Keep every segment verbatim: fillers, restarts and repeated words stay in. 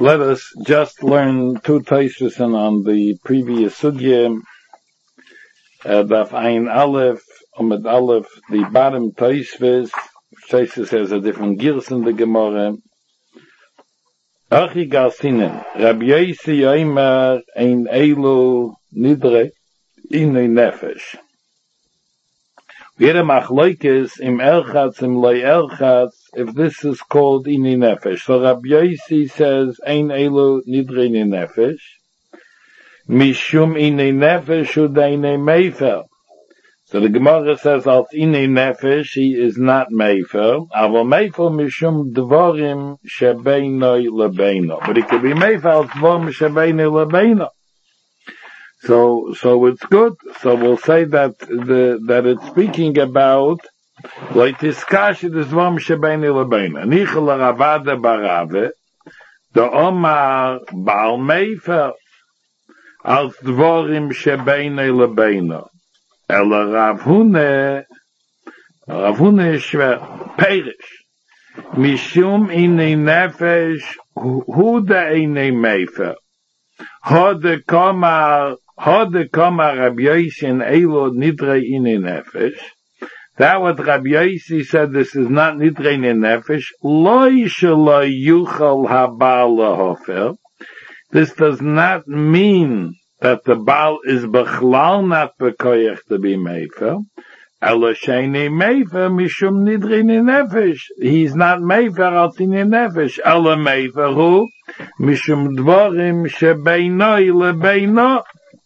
Let us just learn two Tosfos on the previous sugya. Uh, Daf Ein Aleph, Amud Aleph, the bottom Tosfos. Tosfos has a different gears in the Gemara. Achi Garsinen, Rabbi Yossi Yomer Ein Elu Nidre Inei Nefesh. We had a machlokes im Erchatz im Loi Erchatz if this is called Inei Nefesh. So Rabbi Yossi says Ein Elu Nidre Inei Nefesh. Mishum Inei Nefesh Udeinei Meifer. So the Gemara says als Inei Nefesh he is not Meifer. Aval Meifer Mishum Dvorim Shebeinoi Lebeino. But he could be Meifer als Dvorim Shebeinoi Lebeino. So, so it's good. So we'll say that the, that it's speaking about, like this kash, it is Dvorim Shebeinoi Lebeino. Nichel Ravada Barave, the Omar Baal Meifer, als Dvorim Shebeinoi Lebeino. Ela Rav Hune, Rav Hune is schwer, Perish. Mishum Inei Nefesh, Hu de Inei Meifer. Hode Komar, Hode Komar Rabbi Yossi in Elo Nidre Inei Nefesh. That what Rabbi Yossi said, this is not Nidre Inei Nefesh. Loi shelo yuchal habal lahofer. This does not mean that the Baal is bechlal not bekoyach to be meifer. Elo sheini meifer mishum nidre inei nefesh. He's not meifer al inei nefesh. Elo meifer hu mishum dvorim shebeinoi lebeino.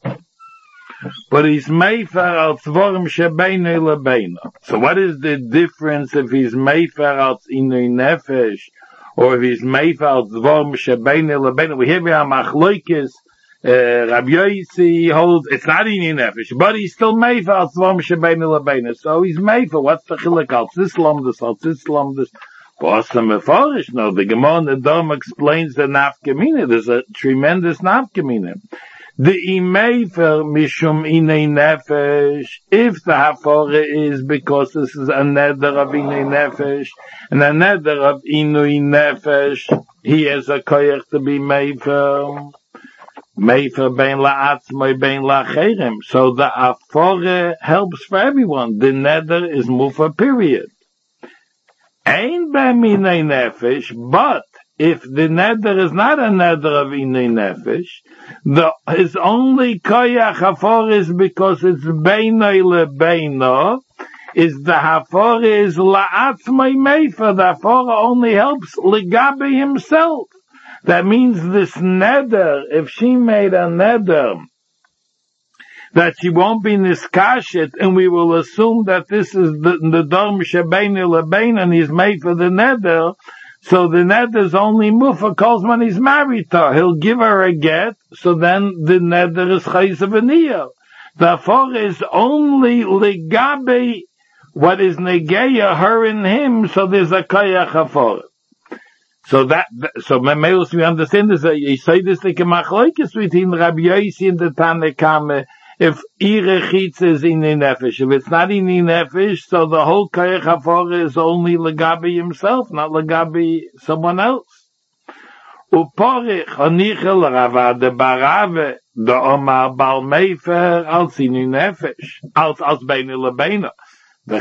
But he's meifer al dvorim shebeinoi lebeino. So what is the difference if he's meifer al inei nefesh or if he's meifer al dvorim shebeinoi lebeino? We have here machlokes. Uh, Rabbi Yossi holds it's not Inei Nefesh, but he's still meifer al Dvorim Shebeinoi Lebeino. So he's meifer. What's the chiluk al tzislamdus al tzislamdus? Awesome mefarish. No, the Gemara in the Dom explains the nafkamina. There's a tremendous nafkamina. The imeifer mishum Inei Nefesh. If the hafara is because this is a neder of Inei Nefesh and a neder of Inui Nefesh, he has a koyach to be meifer. Meifer bein la'atzmai bein la'acherem. So the afore helps for everyone. The neder is mufa, period. Ein b'minei nefesh, but if the neder is not a neder of inei nefesh, the his only koyach afore is because it's beinoi lebeino, is the hafore is la'atzmai meifer. The afore only helps legabe himself. That means this neder, if she made a neder, that she won't be niskashet, and we will assume that this is the, the dorm shebeinoi lebeino, and he's made for the neder, so the neder is only mufa calls when he's married to her. He'll give her a get, so then the neder is chayz v'niyah. Therefore is only legabe what is negeya, her and him, so there's a kayach hafor. So that, so Memeus, we understand this, you say this like a machlokes between Rabbi Yossi and the Tanakame, if ihre chitz is Inei Nefesh. If it's not Inei Nefesh, so the whole Koyach HaForah is only Legabi himself, not Legabi someone else. Uporich, Onichel, Ravade Barave, the Omar Bal Meifer, als Inei Nefesh, als, als Beinoi Lebeino. And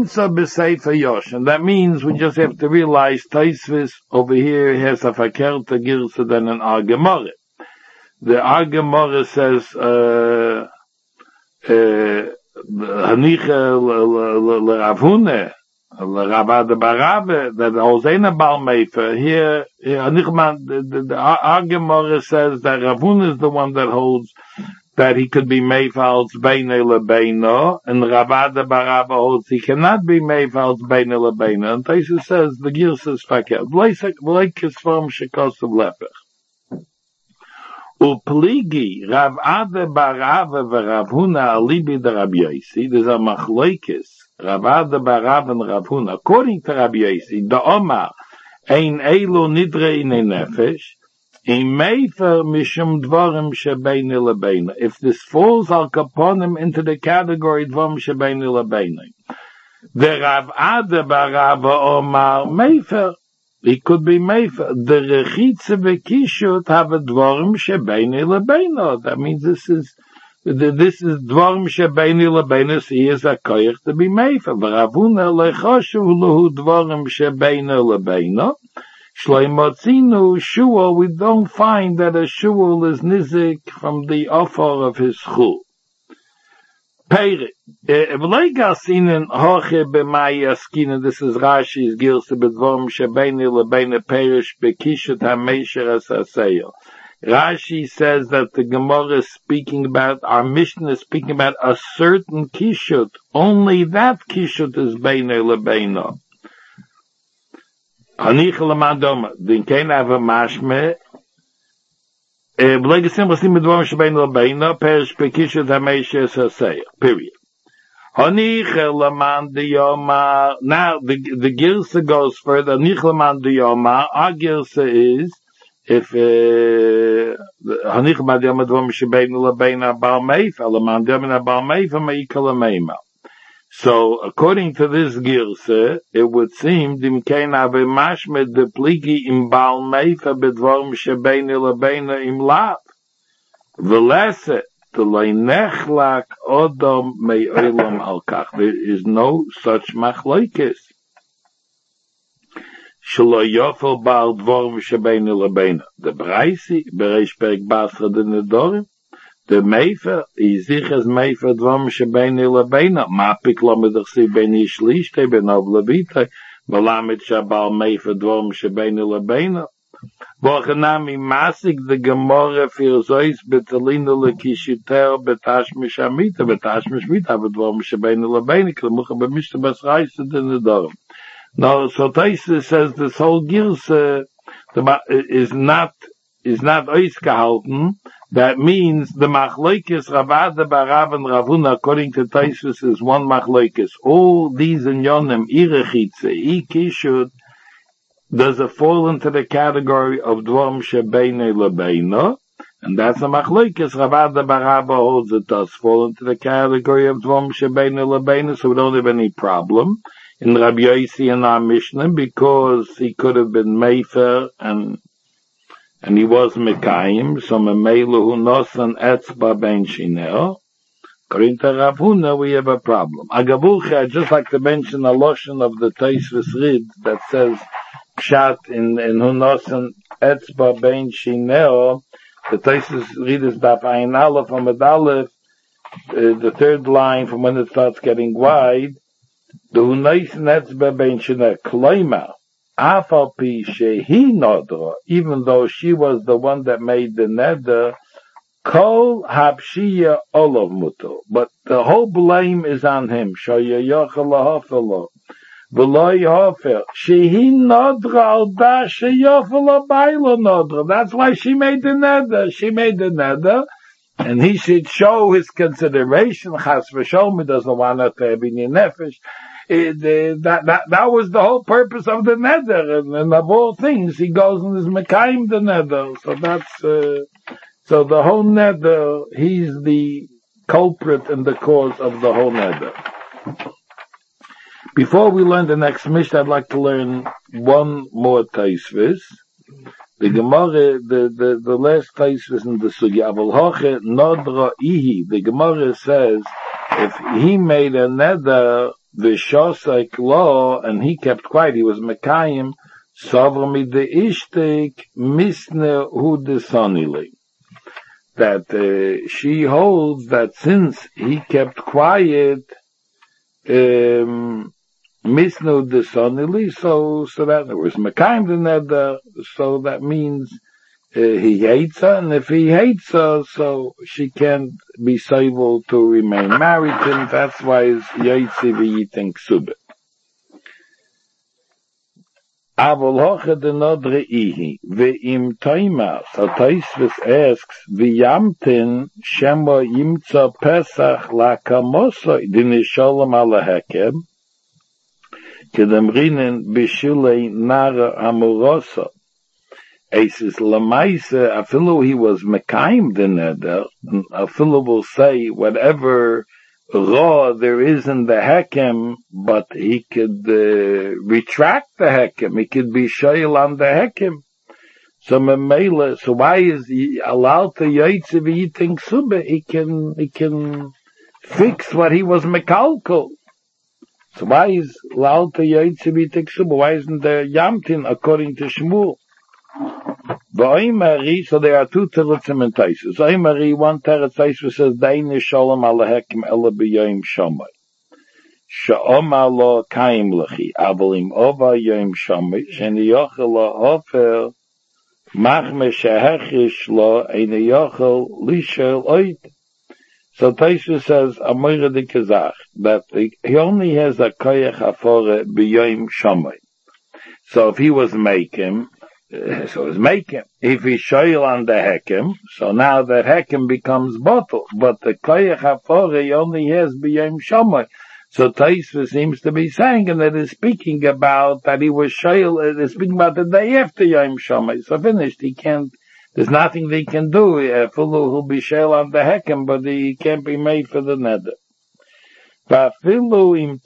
that means we just have to realize Tosfos over here has a verkehrte Girse than an Argemore. The Argemore says, uh, Haniche Rav Hune, Ravade Barabe, that Hosena Bal Meifer. Here, the Argemore says that Rav Hune is the one that holds that he could be meifal's beinoi lebeino, and Ravada Baraba holds he cannot be meifal's beinoi lebeino. And Tosfos says the Girse is fakir. V'leikis from shekosav lepech. Upligi Rav Ade Barava v'Rav Huna alibi de Rabbi Yossi. There's a machlokes Rav Ade Barava and Rav Huna. According to Rabbi Yossi, the Omar ein elu nidre inei nefesh. If this falls al kaponim into the category dvorim shebeinoi lebeino, the Rav Ade Barava Omar Meifer, He could be Meifer. The Rechitze v'Kishut have a Dvorim shebeini lebeino. That means this is, this is Dvorim shebeini lebeino, so he is a koyach to be Meifer. V'Ravuna lechoshu lehu Dvorim shebeini lebeino. Shloimotzinu shul, we don't find that a shul is nizik from the offer of his chul. Peire. V'leigasinen hoche b'mai askinen, this is Rashi's gilse b'dvorim shebeini lebeina perish b'kishut ha-meisher as-aseyo. Rashi says that the Gemara is speaking about, our Mishnah is speaking about a certain kishut. Only that kishut is beina lebeina. Hanich l'madoma, din kein ava mashme, V'leigasim v'asim b'dvorim shebeini lebeina perish b'kishut ha-meisher as-aseyo. Period. Hanich l'man diyoma. Now the the girsa goes further. Hanich l'man diyoma. Our girsa is if Hanich l'man diyoma dvorim shebeinu lebeina bal meifa l'man diyoma bal meifa meika l'meima. So according to this girsa, it would seem dimkein ave mashmed de pligi im bal meifa b'dvorim shebeinu lebeina im lav v'leset. There is no such machlokes. The Braisi, Bereish Perek Basra de Nedorim, the Meifer, is sich as Meifer Dvorim shebeini lebeina. Mapik lo medachsi beni shlishte benov levite, v'lamet shabal Meifer Dvorim shebeini lebeina. Vochanami masik the Gemara für Zois betalina lekishiter betashmish amita betashmish mita v'dvorim shebeinu lebeinu k'lemucha b'mishta basraisa d'nedarim. Now, so Taisa says this whole girsa is not is not oisgehalten. That means the machlokes Ravada Barav and Ravuna, according to Taisus, is one machlokes. All these in Yonim, irechitze, ikishud, does it fall into the category of Dvorim shebeini lebeina? And that's a machlokes. Ravada Baraba holds it does fall into the category of Dvorim shebeini lebeina, so we don't have any problem in Rabbi Yossi and our Mishnah, because he could have been Meifer and and he was Mekayim, so Memeilu hu nosan etzba ben shineo. According to Rav Huna, we have a problem. Agavucha, I'd just like to mention a lotion of the Tosfos Rid that says Pshat in in hu nosan etzba ben shineo. The Tosfos Rid is Daf Ayin Aleph Amud Aleph, the third line from when it starts getting wide. The hu nosan etzba ben shineo kloima. Afal pi shehi nodra, even though she was the one that made the neder, kol habshiya olav muto. But the whole blame is on him. Shoya yochel lahafelo. V'lo yofer. Shehi nodra al da sheyofel abaylo nodra. That's why she made the neder. She made the neder. And he should show his consideration. Chas v'sholmi doesn't want her to be in nefesh. It, uh, that, that, that was the whole purpose of the neder, and, and of all things, he goes and is mekayim the neder. So that's, uh, so the whole neder, he's the culprit and the cause of the whole neder. Before we learn the next Mishnah, I'd like to learn one more Tosfos. The Gemara, the, the, the last Tosfos in the Sugya, Aval hoche nodra ihi. The Gemara says, if he made a neder, V'shosek lo, and he kept quiet, he was mekayim, savra mide ishtek misne hu desonili. That uh, she holds that since he kept quiet, um, misne hu desonili, so, so that there was mekayim the neder, so that means uh, he hates her, and if he hates her, so she can't be able to remain married to him. That's why it's Yotzi v'yitin ksubet. Avol hoche de nodre ihi ve'im toima. So Tosfos asks v'yamtin shemo yimtza pesach lakamoso dinisholem ala hekem kedemrinen b'shulei nara amuroso. He says, Lamaise, Afilu, he was Mekayim the neder, Afilu will say, whatever Ra there isn't the hekem, but he could uh, retract the hekem. He could be shoyel on the hekem. So memela, so why is he allowed to yaitze eating ksuba? He can he can fix what he was mekalkol. So why is allowed to yaitze eating ksuba? Why isn't there yamtin according to Shmuel? V'oimari, so there are two terutzim and taisus. V'oimari, one teretz taisus says, Daini shalom ala hekim ela b'yoyim shamay. Sha'om ala kaim lechi, avalim ova yoyim shamay, sheni yochel ha'ofer, machme shehechish lo, eine yochel lishel oid. So taisus says, Amoyre de Kazach, that he only has a koyach afore b'yoyim shamay. So if he was making, so it's making. If he shoyel on the hekem, so now that hekem becomes bottle. But the koyach hafore only has b'yom shamay. So Taisva seems to be saying, and it is speaking about that he was shoyel. It is speaking about the day after yom shamay. So finished. He can't. There's nothing they can do. Uh, Fulu will be shoyel on the hekem, but he can't be made for the nether. Now Toshis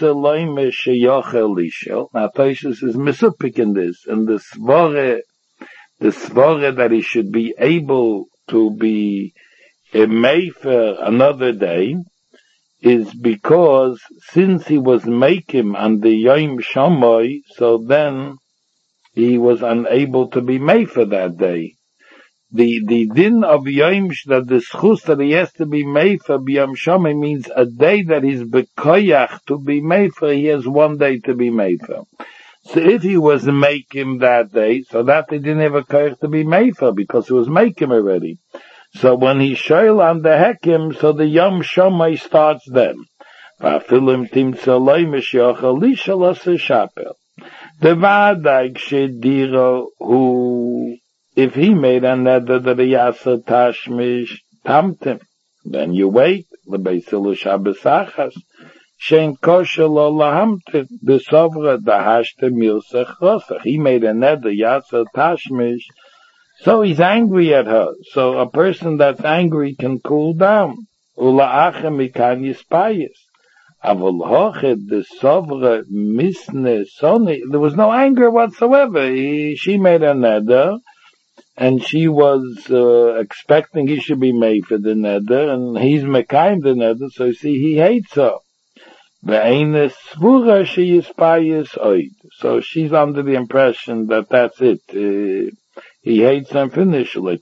is misupik in this, and the svore, the svore that he should be able to be a mefer another day, is because since he was making on the Yom Shammai, so then he was unable to be mefer that day. The, the din of Yom, that the schus that he has to be mefer b'Yom Shammai means a day that he's bekoyach to be mefer, he has one day to be mefer. So if he was making that day, so that he didn't have a koyach to be mefer, because he was making already. So when he shoyel on the hekim, so the Yom Shammai starts then. V'afilim timtza loy mishyachal lishal asa shapel. The vadag shediro who, if he made a neder that he yasa tashmish tamtim, then you wait, l'beisilu shabbosachas, shein kosher lo lahamtim, b'sovra dahashte milsech rosach. He made a neder yasa tashmish, so he's angry at her. So a person that's angry can cool down. Ula'achem mikan yispayis. Avol hochet the sovra misne soni. There was no anger whatsoever. He, she made a neder, and she was uh, expecting he should be made for the neder, and he's mekayim the neder, so you see, he hates her. Ve'eines svura she yispayis oid. So she's under the impression that that's it. Uh, he hates her and finished it.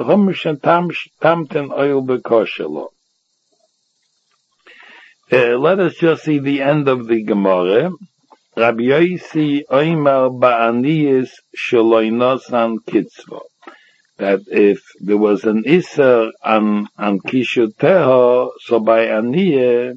Uh, let us just see the end of the Gemara. Rabbi Yosi Oimer Ba'aniyis Shaloinosan Kitzvah. That if there was an Isser on, on Kishuteho, so by Aniyah,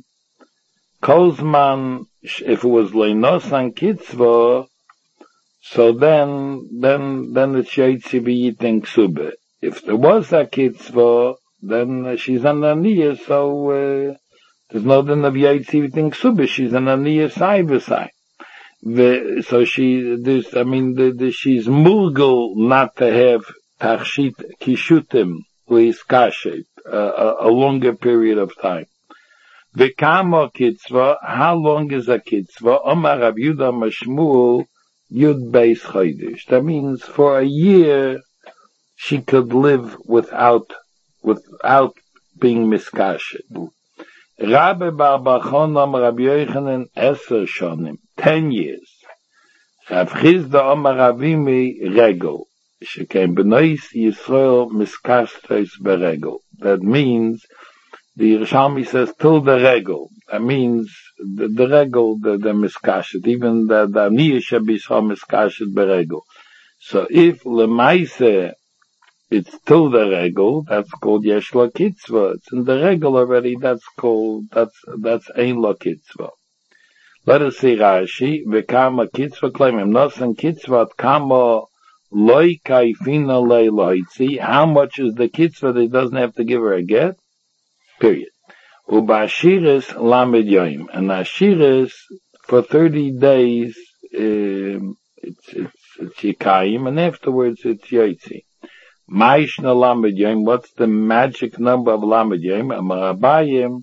Kozman, if it was Loinosan Kitzvah, so then, then, then it's Yaitzi B'yitin Ksube. If there was a Kitzvah, then she's an Aniyah, so, uh, there's no din of Yaitzi B'yitin Ksube, she's an Aniyah side by side. The, so she, this, I mean, the, the, she's murgul not to have tachshit kishutim with kashet, uh, a, a longer period of time. The kama kitzvah, how long is a kitzvah? Omar Rav Yudah Mashmuel Yud Beis Chodesh. That means for a year she could live without, without being miskashet. Rabbi Bar Bachonam Rabbi Yochanan Eser Shonim, ten years. Rav Chizda Omar Ravimi Regel. She came Benois Yisrael Miskastes Beregel. That means, the Yerushalmi says, till the Regel. That means, the, the Regel, the, the Miskashet, even the, the Aniyah should be so Miskashet Beregel. So if Lemaise, it's till the Regel, that's called Yesh Lo Kitzvah. It's in the Regel already, that's called, that's, that's Ein Lo Kitzvah. Let us see Rashi, V'kama Kitzvah Klaimim, Nosan Kitzvah Kama Loi Kaifina Lei Loitzi, how much is the Kitzvah that he doesn't have to give her a get? Period. Ubashiris Lamed Yoim, and Ashiris, for thirty days, um, it's, it's, it's Yikayim, and afterwards it's Yoitzi. Maishna Lamed Yom, what's the magic number of Lamed Yom? Amarabayim,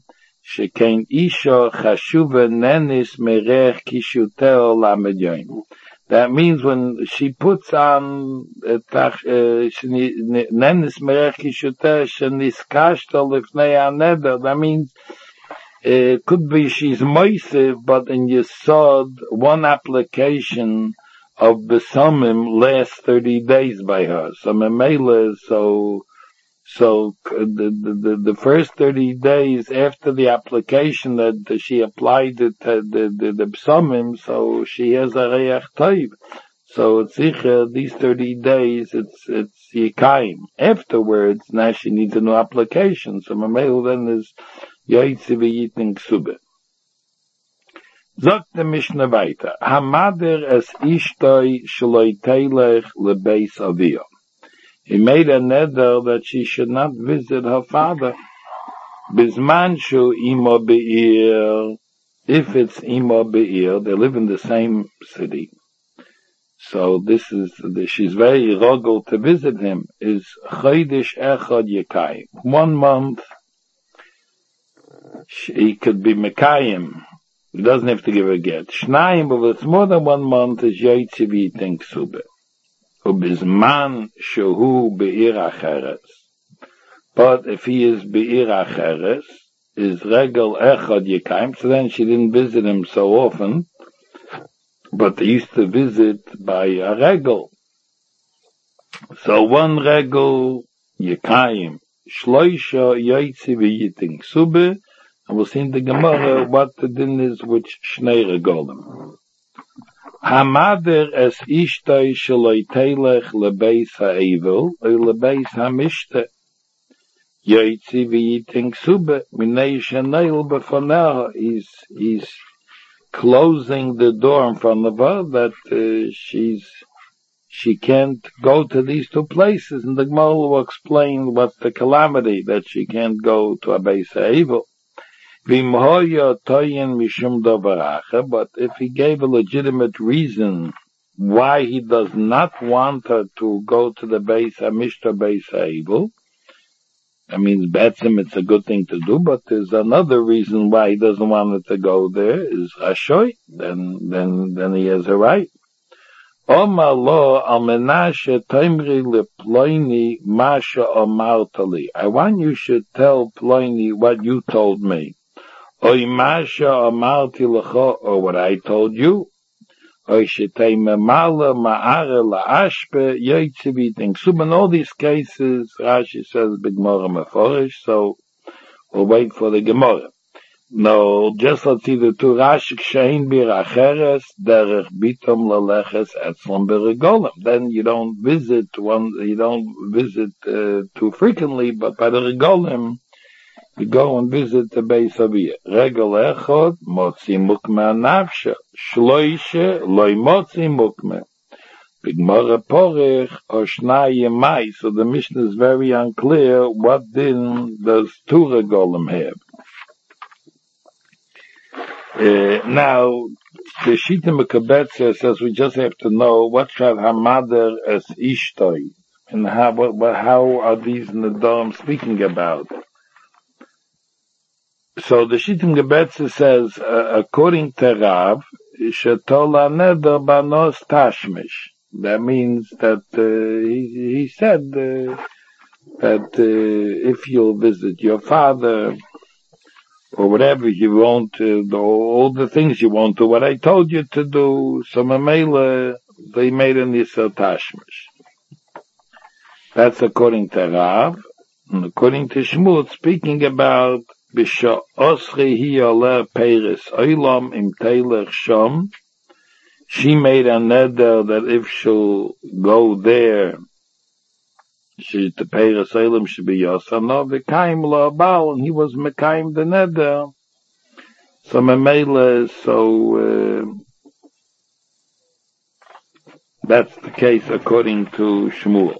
shekain isha chashuva nenis merech kishuteo lamed yoim. That means when she puts on nenis merech kishuteo sheniskashta lifnei haneder, that means it could be she's moisiv, but in Yesod, one application of Besamim lasts thirty days by her. So Memela, so, so the, the, the first thirty days after the application that, that she applied it to the, the, the Besamim, so she has a Reach Toiv. So it's sicher, these thirty days, it's, it's Yikayim. Afterwards, now she needs a new application. So Memela then is Yaitzi v'yitning ksube. Sagt der Mishnah weiter. Hamader es ishtoi shloi teilech lebeis aviyah. He made a neder that she should not visit her father. Bizman shu imo be'ir. If it's imo be'ir, they live in the same city. So this is, she's very rogel to visit him, is chodesh echad yekayim. One month, he could be Mekayim. He doesn't have to give a get. Shnayim, but if it's more than one month, is Yaitzi v'yitning ksube. Ubizman shehu be'ir acheres. But if he is be'ir acheres, is regel echad yekayim, so then she didn't visit him so often, but they used to visit by a regel. So one regel yekayim, shloisha Yaitzi v'yitning ksube, and we'll see in the Gemara what the din is which Shnei Regolim. Hamader es ishtoi shaloi teilech lebeis ha'evil, or lebeis ha'mishte. Yaitzi v'yitning ksube, minei sheneil befoneha. He's, he's closing the door in front of her that uh, she's, she can't go to these two places. And the Gemara will explain what's the calamity that she can't go to a beis ha'evil. But if he gave a legitimate reason why he does not want her to go to the Beis HaMishta Beis HaEvil, that means Betzim it's a good thing to do, but there's another reason why he doesn't want her to go there, is Rashoy, then, then, then he has a right. Omar lo al menashe taimri leploini masha omartali. I want you should tell Ploini what you told me. Oy masha amarti lecho, or what I told you. Oy shetei memala ma'are la'ashpe yaitzi v'yitning ksube. In all these cases, Rashi says b'Gemara meforish, so we'll wait for the Gemara. No, just let's see the two Rashi kshein biracheres derech bitom laleches etzlam b'regolim. Then you don't visit one, you don't visit uh, too frequently, but by the regolim, you go and visit the Beis Aviyah. Regel echod, motzi mukme nafshe. Shloishe, loy motzi mukme. B'Gemara porich, oshnai yemai. So the Mishnah is very unclear. What din does two regolim have? Uh, now, the Shita Mekabetze says we just have to know what Shav Hamader as Ishtoi. And how, what, how are these Nedarim speaking about? So the Shittim Gebetze says, uh, according to Rav, Shetola Neder Banos Tashmish. That means that uh, he, he said uh, that uh, if you'll visit your father, or whatever you want to do, all the things you want to, what I told you to do, so Mamela, they made an Yisrael Tashmish. That's according to Rav. And according to Shmuel, it's speaking about Bisha Osri Hiyaleh Peiris Oilam Im Teilech Shom. She made a neder that if she'll go there, she the Peiris Oilam should be Yosana V'Kaim La Baal, and he was Mekaim the neder. So Mamela, so uh, that's the case according to Shmuel.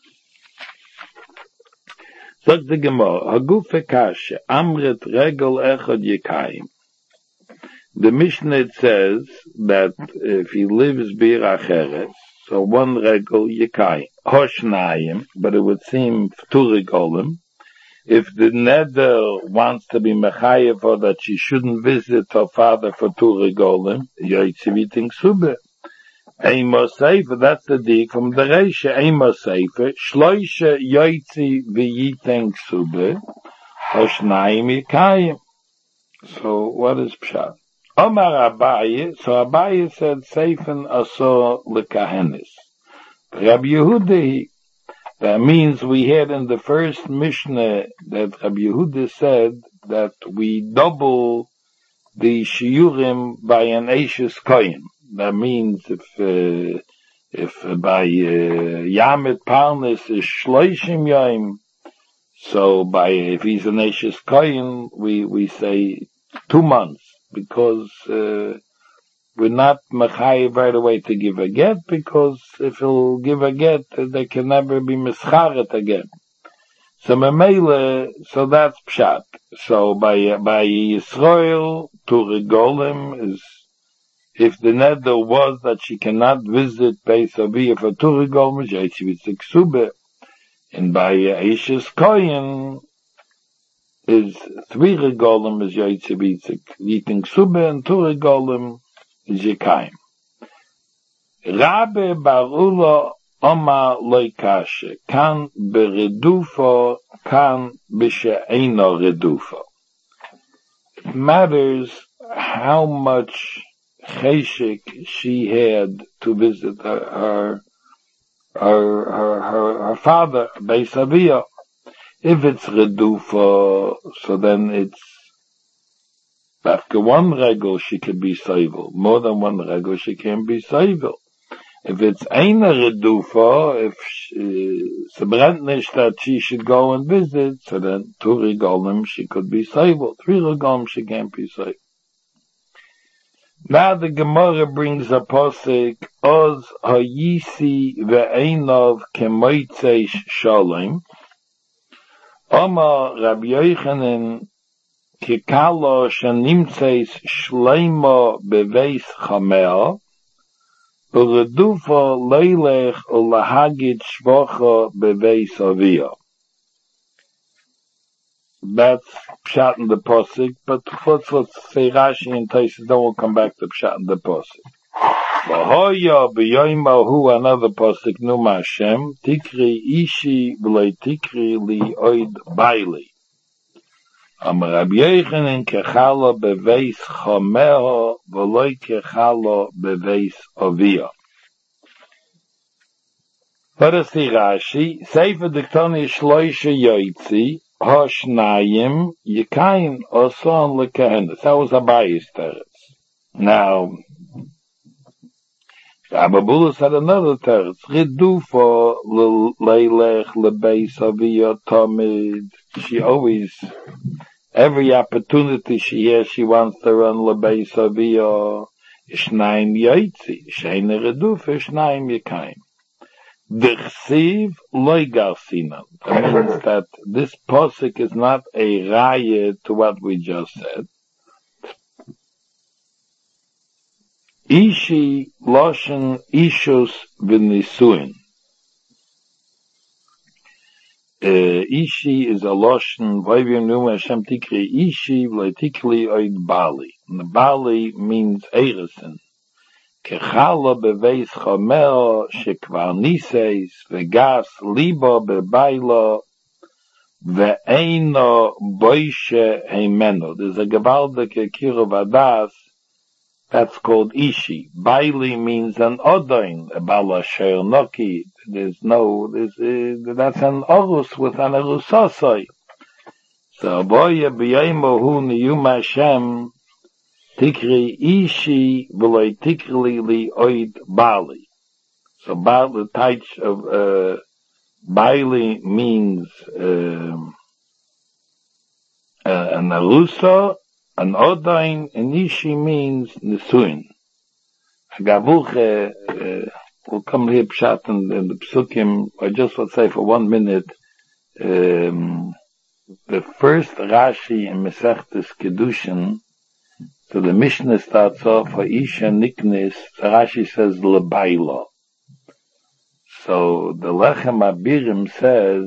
Sagt the Gemara, Hagufe Kashe, Amret Regel Echad Yekayim. The Mishnah says that if he lives Bir Acheres, so one Regel Yekayim, Hoshnayim, but it would seem two Regolim, if the neder wants to be mechayev for that she shouldn't visit her father for two regolim, yoytzi v'yiting sube. Eimos Seifer, that's the dig from the Reisha, Eimos Seifer, Shloisha yoytzi v'yiting sube, Hoshnayim yikayim. So what is Pshat? Omar Abaye, so Abaye said, Seifen aso lekahenis. Rabbi Yehuda, that means we had in the first Mishnah that Rabbi Yehuda said that we double the shiurim by an Eishes Kohen. That means if uh, if uh, by uh, Yamit Parnes is Shloishim Yom, so by if he's an Eishes Kohen, we we say two months because. Uh, We're not mechayev right away to give a get, because if he'll give a get, they can never be mischaret again. So memele, so that's pshat. So by by Yisrael to regolim is, if the neder was that she cannot visit Beis Aviyah for two regolim, jaytzivitzik sube, and by Eishes Kohen is three regolim is jaytzivitzik yiting sube, and two regolim Zikayim. Rabbe Barula Oma Loikashe, kan beredufo, kan b'she'eino redufo. It matters how much cheshik she had to visit her, her, her, her, her, her father, Beis Aviyah. If it's redufo, so then it's after one regel, she can be soivel. More than one regel, she can be soivel. If it's eine redufa, if she brennt nicht that she should go and visit, so then two regolim she could be soivel. Three regolim she can't be soivel. Now the Gemara brings a posik, Oz hayisi ve'einov kemoitzesh shalom. Omar Rabbi Yochanan Kikalo shenimtzeis shleimo beveis chamea, uredufo leilech ulahagid shvocha beveis aviyah. That's pshat in the posik, but let's let's say Rashi and Taisus, then we'll come back to pshat in the posik. V'hoya b'yoymahu, another posik, Numa Hashem, tikri ishi v'lei tikri li oid baili. Amar Rabbi Yochanan kechala beveis chamea v'loi kechala beveis aviyah. Let us see Rashi. Sefer diktoni shloisha yoytzi hashnayim yikayim oson lekahenis. That was Abaye's teretz. Now, Rabbi Bulus had another teretz. Redufo leilech lebeis aviyah tamid. She always, every opportunity she has, she wants to run lebeis aviyah. Ishnayim yoytzi, sheine redufa, ishnayim yikayim. D'chsiv loy garsinan. That means that this posik is not a raya to what we just said. Ishi loshen ishus v'nisuin. Uh, ishi is a loshen, v'ayvim numa Hashem tikri ishi v'loi tikli oid bali. And the bali means erison. Kechala beveis chameo shekvar niseis vegas libo bebailo ve'eino boishe heimeno. There's a gewaldige kiruv adas that's called ishi. Baili means an odoin, a bala sher noki. There's no, there's, uh, that's an orus with an erusosoi. So boye b'yoymo hu niyum Hashem tikri ishi v'loi tikri li oid bali. So bali, the type of uh, bali means uh, uh, an arusa, an odain, and ishi means nisuin. Gavuche, uh, we'll come here pshat in, in the psukim. I just want to say for one minute, um, the first Rashi in Mesechtes Kedushin. So the Mishnah starts off, Ha'isha Niknis, Rashi says, Lebaila. So the Lechem Abirim says,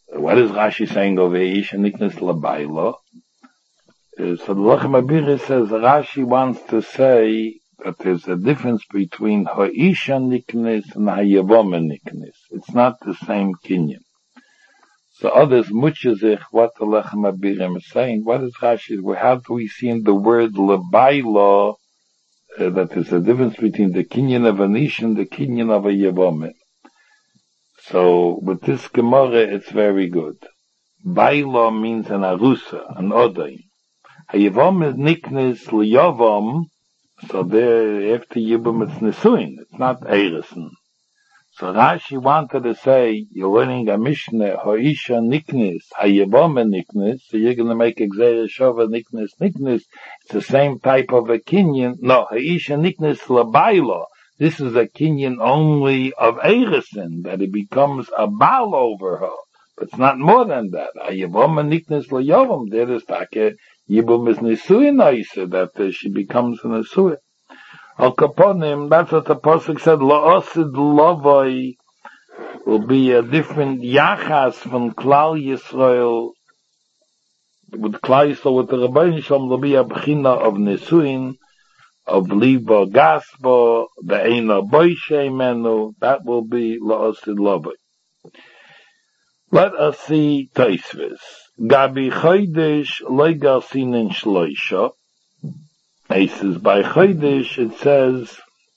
what is Rashi saying over Isha Niknes Labaylo? Uh, so the Lechem Abira says Rashi wants to say that there's a difference between Ha'isha Niknes and Hayavoma Niknes. It's not the same kinyan. So others muchazich what the Lechem Abirim is saying. What is Rashi? How do we see in the word Labaylo uh, that there's a difference between the kinyan of an Ish and the kinyan of a Yavomim? So with this Gemara, it's very good. Bailo means an arusa, an odaim. Hayavom is niknes liyavom, so there after yibum it's nesuin. It's not erison. So Rashi wanted to say, you're learning a Mishnah, Ha'isha niknes, Hayavom niknes, so you're going to make Exer Shova niknes niknes. It's the same type of a kinyan. No, Ha'isha niknes labaylo. This is a kinyan only of erison, that it becomes a baal over her. But it's not more than that. Hayavom niknes liyavom. There is take yibum is nesuin oisa, that uh, she becomes a nesuin. Al Kaponim, that's what the Pasuk said, La'osid Lavoi will be a different Yachas from Klal Yisrael, with Klal Yisrael, with the Rabbeinu Shalom, will be a Bechina of Nesuin, of Libo Gasbo, Be'ena Boishe Menu, that will be La'osid Lavoi. Let us see Taisvis. Gabi Chodesh Legasin Shloisha. It says by Chodesh, it says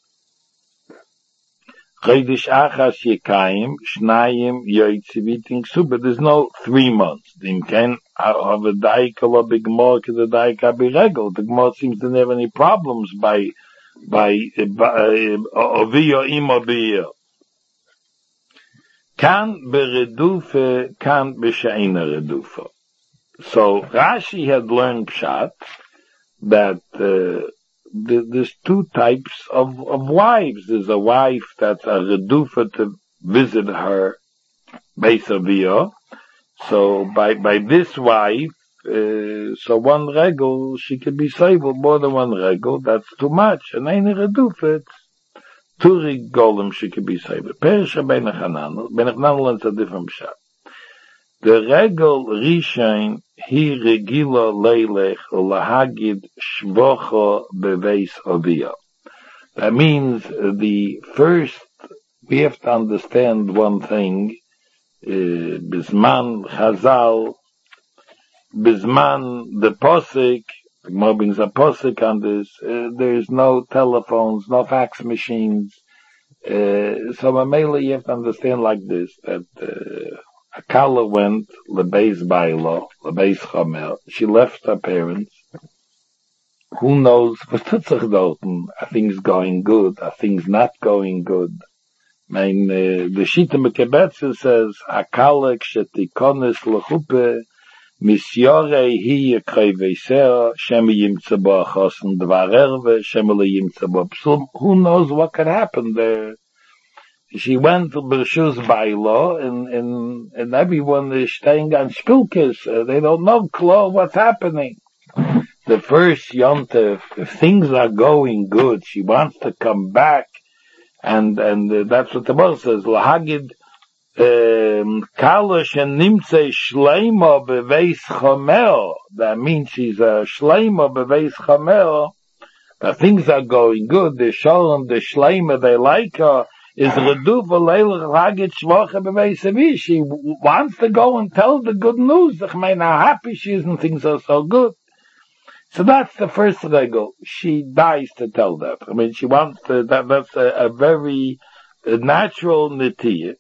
Chodesh Achas Yekayim Shnayim Yoitziviting Suba. There's no three months. Dim can have a daika lo bigmor to the daika biregel. The Gemara seems to have any problems by by ovio imobio. Kan beredufe, kan b'she'ena redufa. So Rashi had learned pshat that uh, th- there's two types of, of wives. There's a wife that's a redufa to visit her Beis Aviyah. So by by this wife, uh, so one regel, she could be saved more than one regel. That's too much. And ain't a redufa, it's two regolim she could be saved. Perisha ben Hanan, ben Hanan learns a different pshat. The regel rishain he regila leilech lahagid shvocha beveis aviyah. That means uh, the first we have to understand one thing. Uh, bisman Chazal, bisman the posik. The Gemara brings a posik on this. Uh, there is no telephones, no fax machines. Uh, so Mamela, you have to understand like this that. Uh, Akala went lebeis bailo, lebeis chomer. She left her parents. Who knows? What tut sich dorten? Are things going good? Are things not going good? Mein, uh, the Shita Mekebetze says, Akala kshetikonis lechupe, misyore hi yekrei veiser, shemi yimtze bo achosen dvar erve, shemi le yimtze bo psum. Who knows what could happen there? She went to Bershus Bailo, and, and, and everyone is staying on Spilkis. Uh, they don't know, Klo, what's happening. The first Yontef, if things are going good, she wants to come back, and, and uh, that's what the Bible says, Lahagid, Kalosh and Nimtze Shleima Beveis Chomer. That means she's a Shleima Beveis Chomer. But things are going good. The Shalom, the Shleima, they like her. Is redufa leilach hagit shvocha b'veisavi. She wants to go and tell the good news. I mean, how happy she is and things are so good. So that's the first regel. She dies to tell that. I mean, she wants to, that, that's a, a very a natural nitiyah.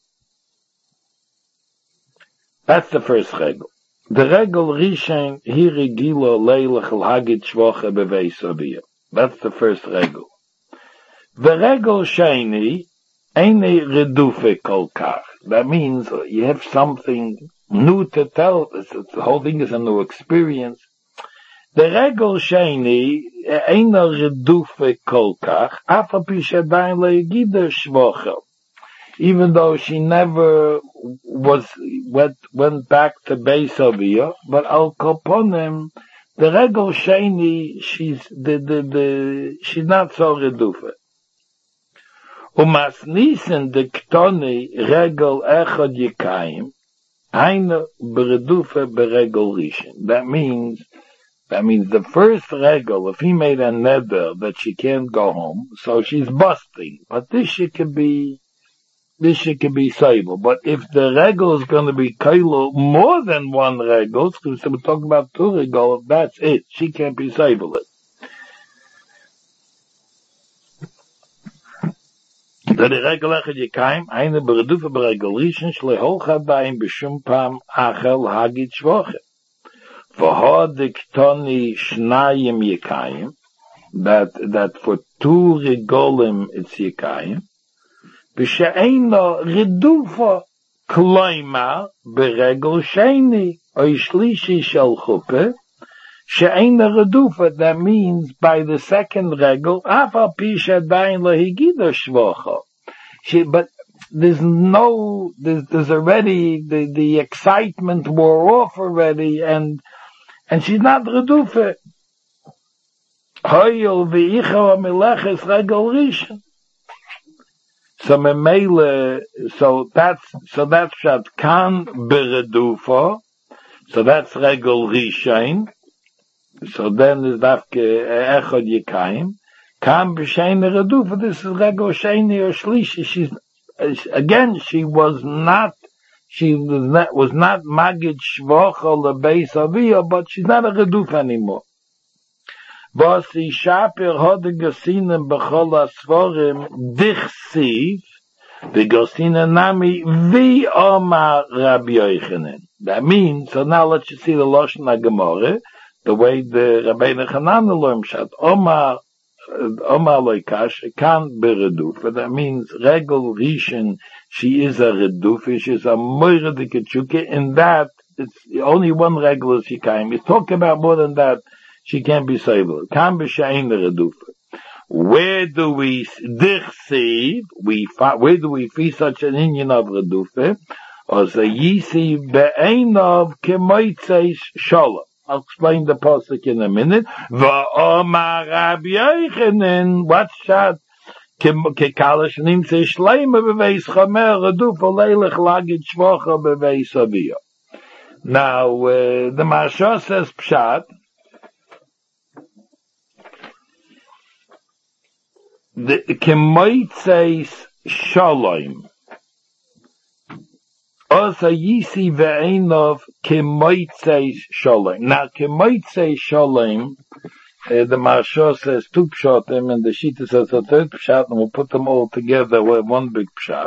That's the first regel. The regel rishain hi regilo leilach hagit shvocha b'veisavi. That's the first regel. The regel sheni Eine redufe kolkach. That means you have something new to tell. The whole thing is a new experience. The regel sheni eine redufe kolkach. Afa pishadain le'gida shvocha. Even though she never was went went back to Beis Aviyah, but al koponim the regel sheni she's the the the she's not so redufe. Umas nisen de ktoni regel echad yekayim. Eine beredufe beregel rishon. That means, that means the first regel, if he made a neder that she can't go home, so she's busting. But this she can be, this she can be sable. But if the regel is going to be kailu more than one regel, because we're talking about two regel, that's it. She can't be sable it. Da die Regel echet je keim, eine beredufe beregel rishon, shle hocha daim bishum pam achel hagit shvoche. V'ha de ktoni shnayim yekayim, that, that for two regolim it's yekayim, b'she'eino redufa kloima beregel sheni, oy shlishi shel chuppeh, she'eino redufa, that means by the second regel, afa pisha dain lahigida shvocha. She, but there's no, there's, there's already, the, the excitement wore off already, and, and she's not redufa. Hoyel v'icha meleches regel rishon. So memele, so that's, so that's shat kan beredufa, so that's regel rishon. So then is dafke echod yekayim. Kam b'shein redufa, this is regel sheni or shlishi. She's, again, she was not, she was not, was not magid shvocha lebeis aviyah, but she's not a redufa anymore. Was sie shaper hode gesinen bechol asvorim dichsiv, the gesinen nami vi omar Rabbi Yochanan. That means, so now let's see the Lashon HaGemara, the way the Rabbeinu Hanan learned shat omar omar loikash kan beredufa. That means regel rishon, she is a redufa, she is a moire de kechuke. In that, it's only one regel is yekayim. He's talking about more than that. She can't be saved. Kan b'shein redufa. Where do we dichsiv? We where do we see such an inyan of redufa? Or say yisi be'einav kemoitzei shalom. I'll explain the pasuk in a minute. Va'omar Rabbi Yochanan, what's that? Kekalish nimtzei shleima beveis chamer redufa leilech lagid shvocha beveis aviyah. Now uh, the Maharsha says pshat. The kemoitzeis shalom. Also yisi ve'enov kemoitzeis shalom. Now kemoitzeis shalom, uh, the Maharsha says two pshatim, and the Shita says a third pshat, and we'll put them all together with one big pshat.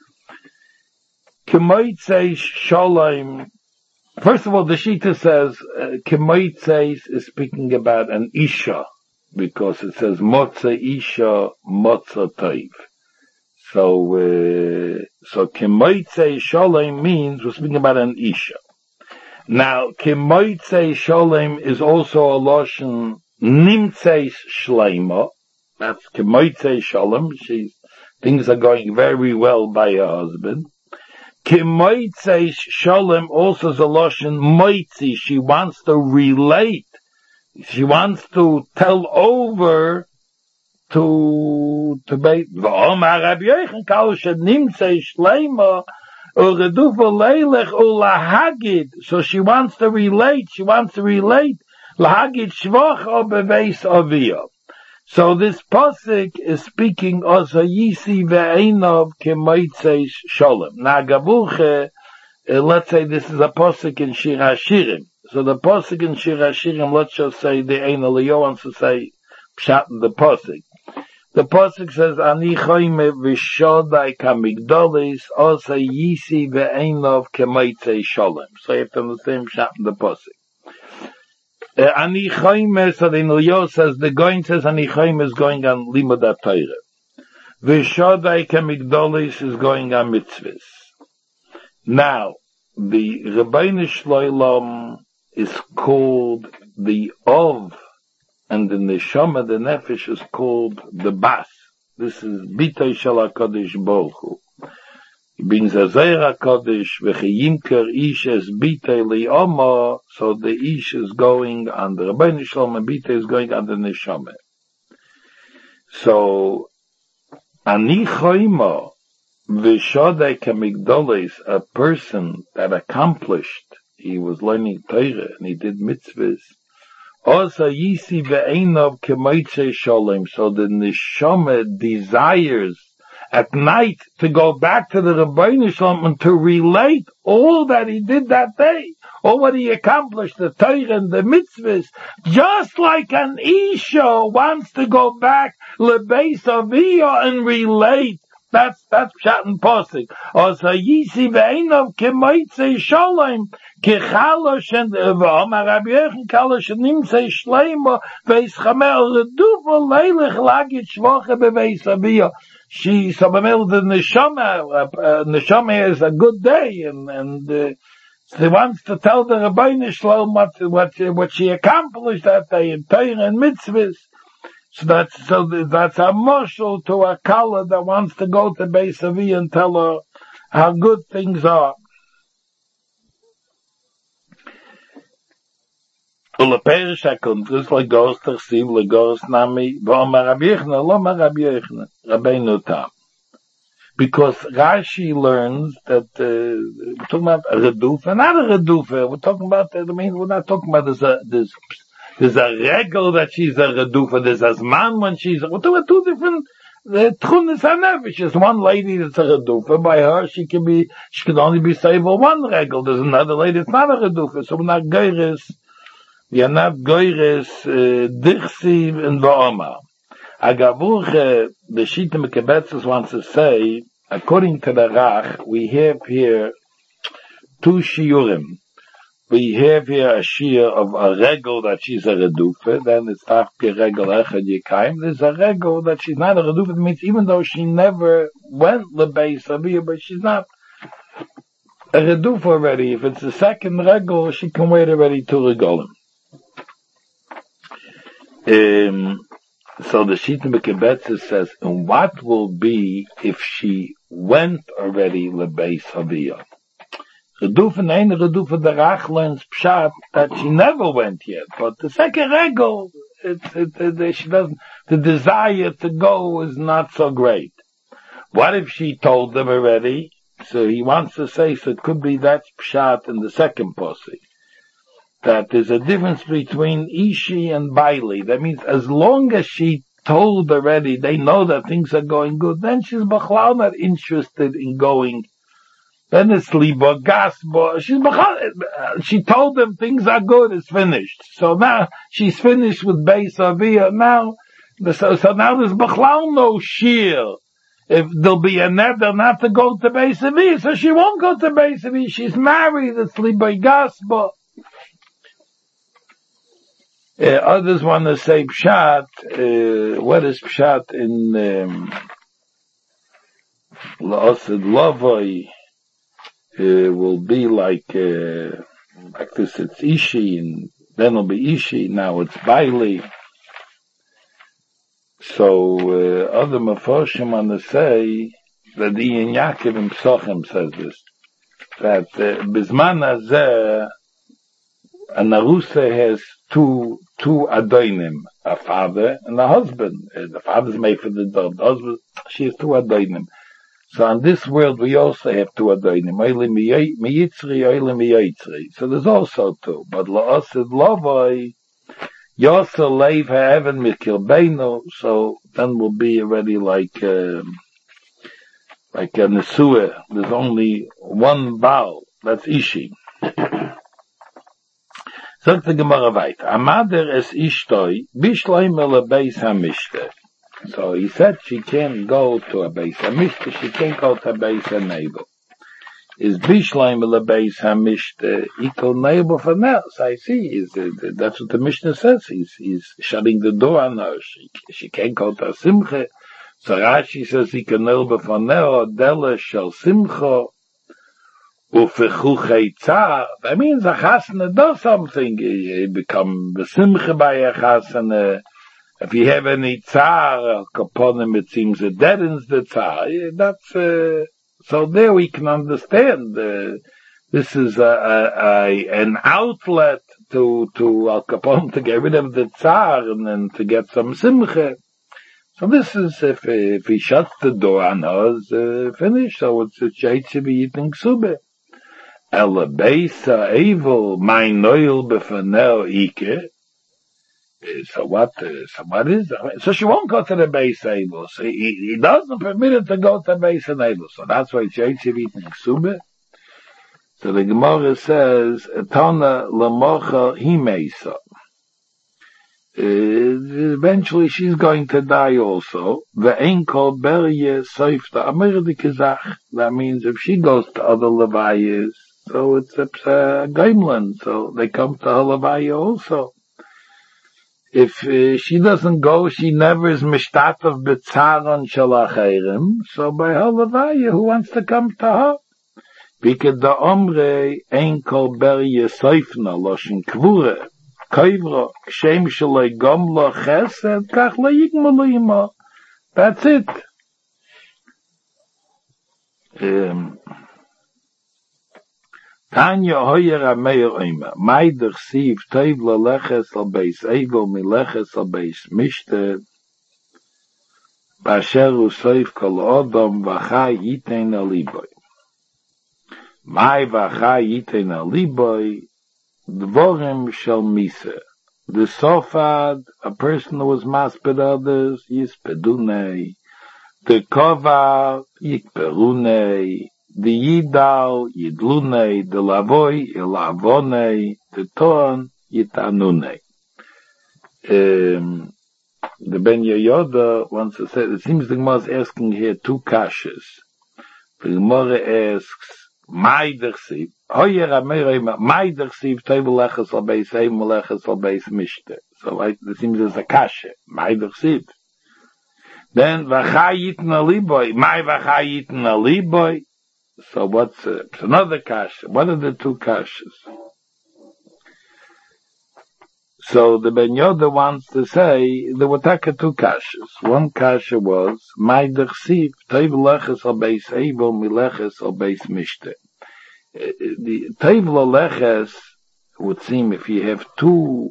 Kemoitzeis shalom. First of all, the Shita says uh, kemoitzeis is speaking about an isha, because it says motza isha motza toiv. So, uh, so kemoitzei sholem means we're speaking about an isha. Now, kemoitzei sholem is also a loshon nimtzeis shleima. That's kemoitzei sholem. She's, things are going very well by her husband. Kemoitzei sholem also is a loshon moitzi. She wants to relate. She wants to tell over to to be v'omar Rabbi Yochanan kol shenimtzei shleima uredufa leilech ulahagid. So she wants to relate. She wants to relate lahagid shvocha beveis aviyah. So this pasuk is speaking also yisi ve'enov kemoitzei sholem. Now gavuche, uh, let's say this is a pasuk in Shir HaShirim. So the pasuk in Shir HaShirim, let's just say the Ein Eliyahu wants to say pshat in the pasuk. The pasuk says, "Ani choyme v'shodai kamigdolis, also yisi ve'enov kemoitzei sholem." So you have to understand pshat in the pasuk. Uh, Ani choyme, so the Ein Eliyahu says, the going says Ani choyme is going on limud HaTorah. V'shodai kamigdolis is going on mitzvahs. Now, the Rebbeinu Shloilom is called the Ov, and the Neshama, the Nefesh, is called the Bas. This is Bitay Shel HaKadosh Baruch Hu. It brings a Zeir HaKadosh, V'chiyimker Ish es Bitay Li'oma, so the Ish is going on the Rebbeinu Shloilom, and Bitay is going on the Neshama. So, Ani Choyma, V'shodei kamigdoles, a person that accomplished, he was learning Torah and he did mitzvahs. Also yisi ve'enov kemoitze sholem, so the neshama desires at night to go back to the Rebbeinu Shalom and to relate all that he did that day, all what he accomplished, the Torah and the mitzvahs, just like an Isha wants to go back lebeis aviyah and relate. That's, that's Pshat and Posik. Also, Yisi ve'enov kemoitze sholem, kechalosh and v'omar Rabbi Yochanan kalosh nimtzei shleima ve'is chamel redufa leilech lagit shvoche beveis aviyah. She, so the neshama, uh, neshama is a good day, and, and, uh, she wants to tell the Rebbeinu Shalom what, what, what she accomplished that day in Torah and mitzvahs. So that's, so that's a marshal to a kala that wants to go to Beis Aviyah and tell her how good things are. Uleperish HaKuntris, Legos Tersiv, Legos Nami, V'omar Rabbi Yochanan, Lomar Rabbi Yochanan, Rabbeinu Tam. Because Rashi learns that, uh, we're talking about a redufa, not a redufa, we're talking about, I mean, we're not talking about this, uh, this, there's a regel that she's a redufa, there's a zman when she's, we're talking about two different, the tchunis hanevish. There's one lady that's a redufa, by her she can be, she can only be saved for one regel, there's another lady that's not a redufa, so we're not geiris, we are not geiris, uh, dichsiv and va'omar. Agavuch, the Shita Mekabetzes wants to say, according to the Rach, we have here two shiurim. We have here a shiur of a regel that she's a redufa, then it's after regel echad yekayim. There's a regel that she's not a redufa, it means even though she never went lebeis aviyah, but she's not a redufa already. If it's the second regel, she can wait already to regolim. Um, So the Shita Mekabetzes says, and what will be if she went already lebeis aviyah? Redufa nein, Redufa the Rach learns pshat that she never went yet, but the second regel, it, it, it, she doesn't, the desire to go is not so great. What if she told them already? So he wants to say, so it could be that's pshat in the second posik, that there's a difference between Ishi and Bailey. That means as long as she told already, they know that things are going good, then she's b'chlal not interested in going. Then it's libo, gasbo. She's b'chlal, she told them things are good, it's finished. So now she's finished with Beis Aviyah. Now, so, so now there's b'chlal no shir. If there'll be a neder not to go to Beis Aviyah, so she won't go to Beis Aviyah. She's married, it's libo, gasbo. Uh, others want to say pshat. Uh, what is pshat in la'ased lavoi? Will be like uh, like this. It's ishi, and then it'll be ishi. Now it's bailey. So uh, other mefarshim want to say that Ian Yaakov in Psachim says this, that bizman hazeh a narusa has two two adoinim, a father and a husband. The father's made for the dog. The husband, she has two adoinim. So in this world we also have two adoinim. Oile miyitzri, oile miyitzri. So there's also two. But la'asid lavoi, yasa leiv ha'evan mikilbeinu. So then we'll be already like um, like a nesua. There's only one baal. That's ishi. Sagt the Gemara weiter. Amader es ishtoi, bishloime lebeis hamishte. So he said she can't go to a beis hamishte, she can't go to a beis haneighbor. Is bishloime lebeis hamishte equal neighbor for now? So I see, is it, that's what the Mishnah says. He's, he's shutting the door on her. She, she can't go to a simcha. So Rashi says he can neighbor for now, dele shel simcha. That means a chasana does something. You become besimcha by a chasana. If you have any tzar upon him, it seems it deadens the tzar. That's uh, so. There we can understand. Uh, this is a, a, a an outlet to to Al Capone to get rid of the tzar and then to get some simcha. So this is, if, if he shuts the door on her, it's uh, finished, so it's a Yaitse V'yitin Ksube. Ela Beisa Evil, my Noil Befanel Ike. So what, uh, so what is that? So she won't go to the base able. So he, he doesn't permit her to go to the base able. So that's why it's Yaitse V'yitin Ksube. So the Gemara says, Tana Lamocha Himeisa. Uh, eventually she's going to die also. Ve'en kol berye soifta amirdi kizach. That means if she goes to other levayas, so it's a uh, gaimlan, so they come to her levaya also. If uh, she doesn't go, she never is mishtatav b'tzaron shalachirim. So by her levaya, who wants to come to her? Because the omre ein kol berye soifna loshin kvure. Kaivra, kshem shalai gomla chesed, kach layigma. That's it. Um, Tanya hoyer ameir oima, maidach siv toiv leleches al beis evo mileches al beis mishte, basher usoif kol odom vachai yitein aliboy. Mai vachai yitein aliboy, dvorim shel mise. The sofad, a person who was masped others, yispedunei. The kovar, yikperunei. The yidal, yidlunei. The lavoy, ilavonei. The ton, yitanunei. Um, the Ben Yehoyada wants to say, it seems the Gemara is asking here two kashas. The Gemara asks, Mai dersiv, hoyer ameirema, Mai dersiv, tevel leches al beis eim, leches al beis mishte. So right, it seems there's a kasha, Mai dersiv. Then, vachayit na liboy, Mai vachayit na liboy. So what's, uh, it's another kasha. What are the two kashas? So the Ben Yehoyada wants to say, there were taka two kashas. One kasha was, Mai dersiv, tevel leches al beis eim, leches al beis mishte. The Tevel Leches would seem if you have two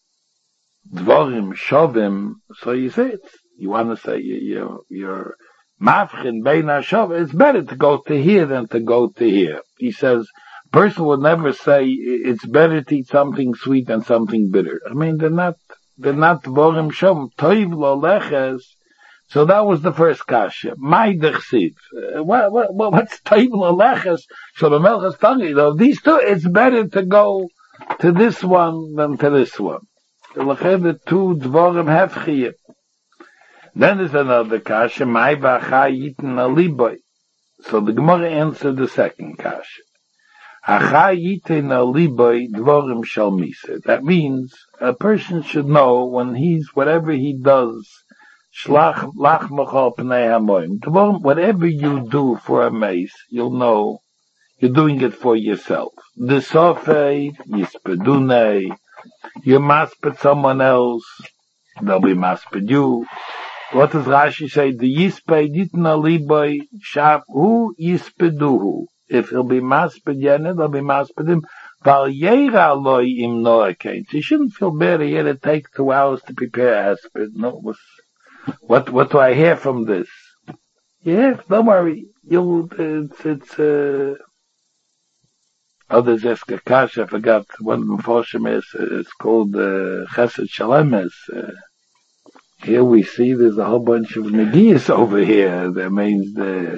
Dvorim Shovim, so you say it. You want to say you're, you're Mafchin Bein HaShov, it's better to go to here than to go to here. He says, a person would never say it's better to eat something sweet than something bitter. I mean, they're not, they're not Dvorim Shovim. Tevel Leches. So that was the first kasha. My dechsiv. What, what, what's Tevel Leches? Shlomo Melch's tongue. You know, these two, it's better to go to this one than to this one. The two dvorim hefchiyim. Then there's another kasha. My bacha yitin aliboy. So the Gemara answered the second kasha. Acha yitin aliboy dvorim shal misa. That means a person should know when he's, whatever he does, Shlach lach machal pnei hamoim. Whatever you do for a mace, you'll know you're doing it for yourself. The sofei, yispedunei, you masped someone else, they'll be masped you. What does Rashi say? The yisped yitna liboy shab hu yispeduhu. If he'll be masped yenet, they'll be masped him. Val yeira loy im noakein. You shouldn't feel bad. He had to take two hours to prepare aspid. No, it was. What what do I hear from this? Yeah, don't worry. You'll it's it's uh others ask a kasha, I forgot one of the Mephoshim is it's called uh, Chesed Shalemes. Uh, here we see there's a whole bunch of Negias over here. That means the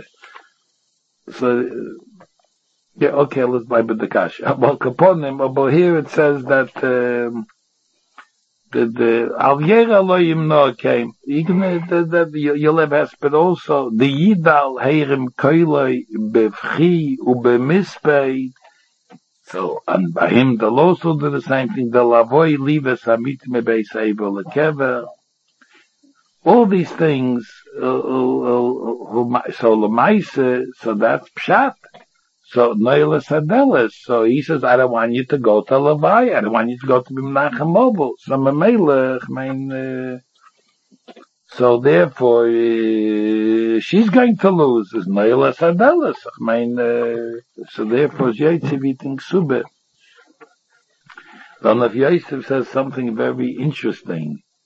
so uh, yeah, okay, let's buy the kasha. About Kaponim, but here it says that um, the the Alviera Loyim no came. Even that you'll have asked, but also the Yidal Heirim Koiloi Bevchi Ubemispei. So and by him the law also do the same thing. The Lavoy Lives Hamit Mebeis Evel Lekever. All these things. Uh, uh, uh, so Lemaise. So that's Pshat. So Noilas Adelis. So he says, I don't want you to go to Levi. I don't want you to go to Bimnachem Mobile. So Mamela, I mean, uh, so therefore, uh, she's going to lose. Is Noilas Adelis. I mean, uh, so therefore, Yaitse V'yitin Ksube. Then if Yosef says something very interesting.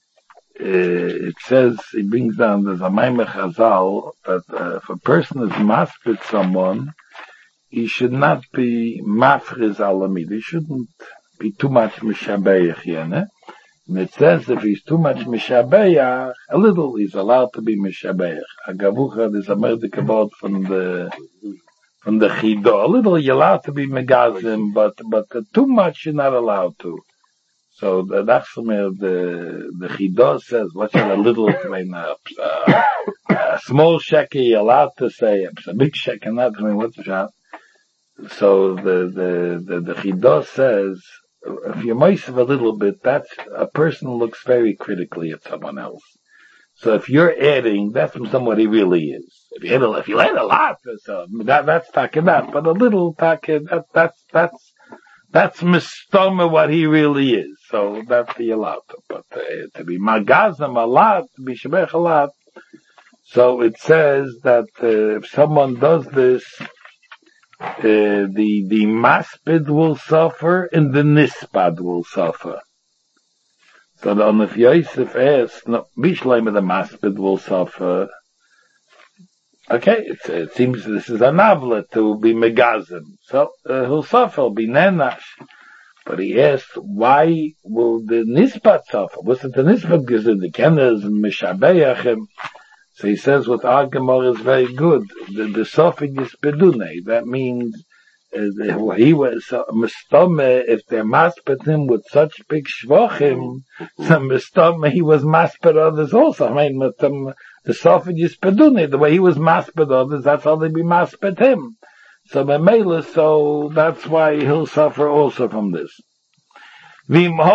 uh, it says, he brings down, there's a Maimah Chazal, that uh, if a person is maspid someone, he should not be mafriz alamid. He shouldn't be too much mishabeich yene. And it says if he's too much mishabeich, a little, he's allowed to be mishabeich. Agavucha, there's a murder about from the from the chido. A little, you're allowed to be megazim, but but uh, too much you're not allowed to. So the Nachsumer, the the chido says, what's a little? I mean, uh, uh, a small sheker you're allowed to say. A big sheker not. I mean, what's the shot? So the the the, the chido says, if you're moisev a little bit, that's a person looks very critically at someone else. So if you're adding, that's from someone he really is. If you add a, if you add a lot, so that that's talking that, but a little talking that that's that's that's mistoma what he really is. So that's the allowed to. But uh, to be magazim a lot, to be shebech a lot. So it says that uh, if someone does this, uh, the the maspid will suffer and the nispad will suffer. So the Onif Yosef asks, no, Bishleim the maspid will suffer. Okay, it's, it seems this is a novela to be megazim. So uh, he'll suffer, he'll be nenash. But he asked, why will the nispat suffer? What's it the nispat gives in the kenas and mishabeyachim? So he says what our Gemara is very good. The, the suffix is bedune. That means uh, he was uh, mistome. If they're maspet him with such big shvachim, so mistome he was maspet others also. I mean, with, um, the suffix is bedune. The way he was maspet others, that's how they be maspet him. So Memela, so that's why he'll suffer also from this. But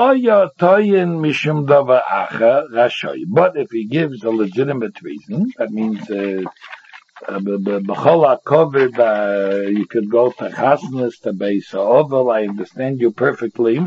if he gives a legitimate reason, that means uh, uh, covered, uh, you could go to Chasnas, to Beis Ovel, I understand you perfectly.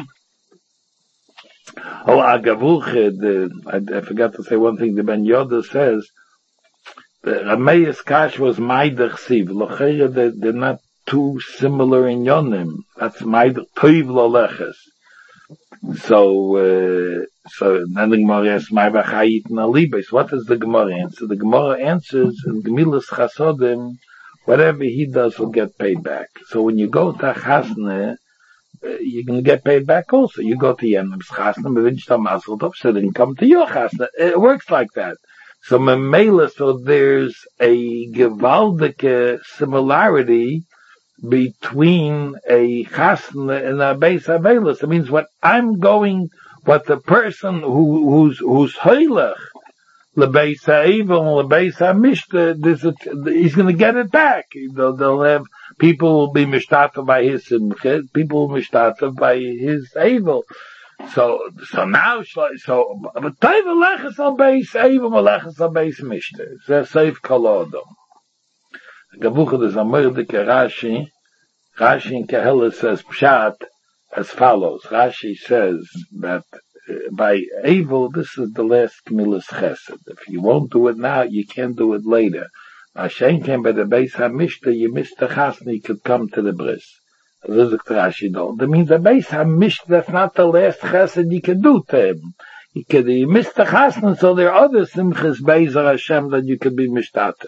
Oh, Agavuche, I, I forgot to say one thing, the Ben Yoda says, the Rameis Kash was Maidach Siv, Locheya, they, they're not too similar in Yonim, that's Maidach Toiv Loleches. So, uh, so then the Gemara asks, "My v'chayit nalibes." What does the Gemara answer? The Gemara answers, "In Gemilas Chasodim, whatever he does will get paid back." So when you go to Chasne, uh, you can get paid back also. You go to Yenim's Chasne, Mevinchta Mazeltov, so they can come to your Chasne. It works like that. So Memela, so there's a gewaldige similarity between a chasna and a beis havelis. It means what I'm going, what the person who, who's, who's heilach, lebeis ha'evil, lebeis ha'mishta, this, he's gonna get it back. They'll, they'll have, people will be mishtata by his simcha, people will be mishtata by his evil. So, so now, so, but taiva lechas al beis ha'evil, lechas al beis mishta. They're safe kolodom. Gavucha, there's a murdike Rashi. Rashi in Kehela says Pshat as follows. Rashi says that uh, by evil, this is the last Gemilas Chesed. If you won't do it now, you can't do it later. Hashem came by the Beis HaMishta, you missed the Chasna, you could come to the bris. This is Rashi though. That means the Beis HaMishta, that's not the last Chesed you can do to him. You could, you missed the Chasna, so there are other Simchas Beis Hashem that you could be mishtata.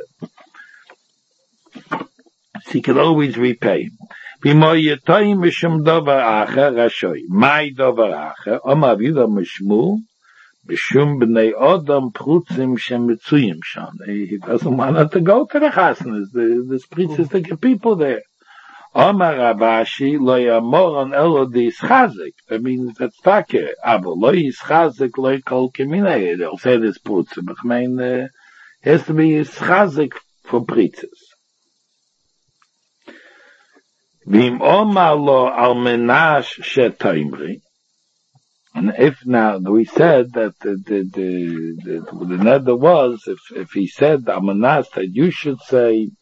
So he could always repay. My dover acher, Oma vida mishmu, b'shum b'nei odam prutzim shemitzuyim sham. He doesn't want to go to the chasnas. The, the spritz is the people there. Oma Ravashi lo yamor on elo di ischazik. That means that's take. Abo lo ischazik lo kol keminei. They'll say this prutzim. But I mean, uh, has to be ischazik for pritzes. Vim Omar lo al menash shetaimri. And if now we said that the the the the, the nether was if if he said al menash that you should say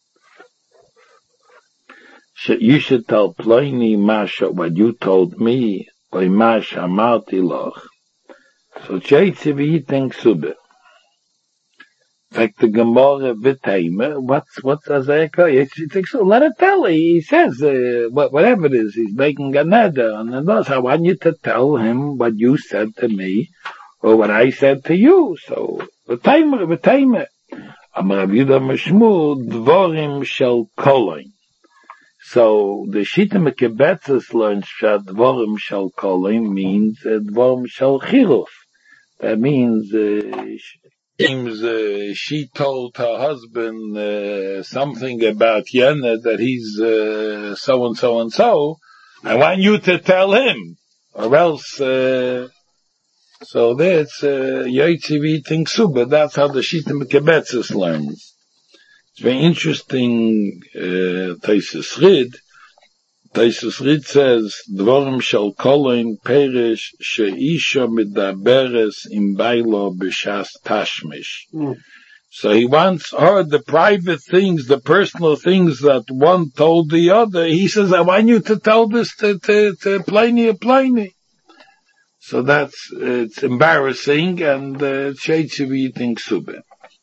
you should tell Pliny Masha what you told me by Masha Marti Loch. So Chaitzivi thinks Sube. Like the Gemara Vitaima, what's, what's Azeka? He thinks, so let it tell. He says, uh, whatever it is, he's making a neder. And then thus, I want you to tell him what you said to me, or what I said to you. So, v'taimer, v'taimer. Amar Rabbi Yehuda Mashmul, dvorim shel koloin. So, the Shita Mekebetzes learns that dvorim shel koloin means uh, dvorim shel chiluf. That means, uh, seems, uh, she told her husband, uh, something about Yena, that he's, uh, so and so and so. I want you to tell him, or else, uh, so that's, uh, Yaitzivi thinks Suba. That's how the Shita Mekebetzes learns. It's very interesting, uh, Taisus Rid. Taisus Rid says, Dvorim shel koloin perish she'isha midaberes im bailo b'shas tashmish. Mm. So he once heard the private things, the personal things that one told the other. He says, I want you to tell this to, to, to Pliny or Pliny. So that's, it's embarrassing, and it's Sheitzivi thinks Suba.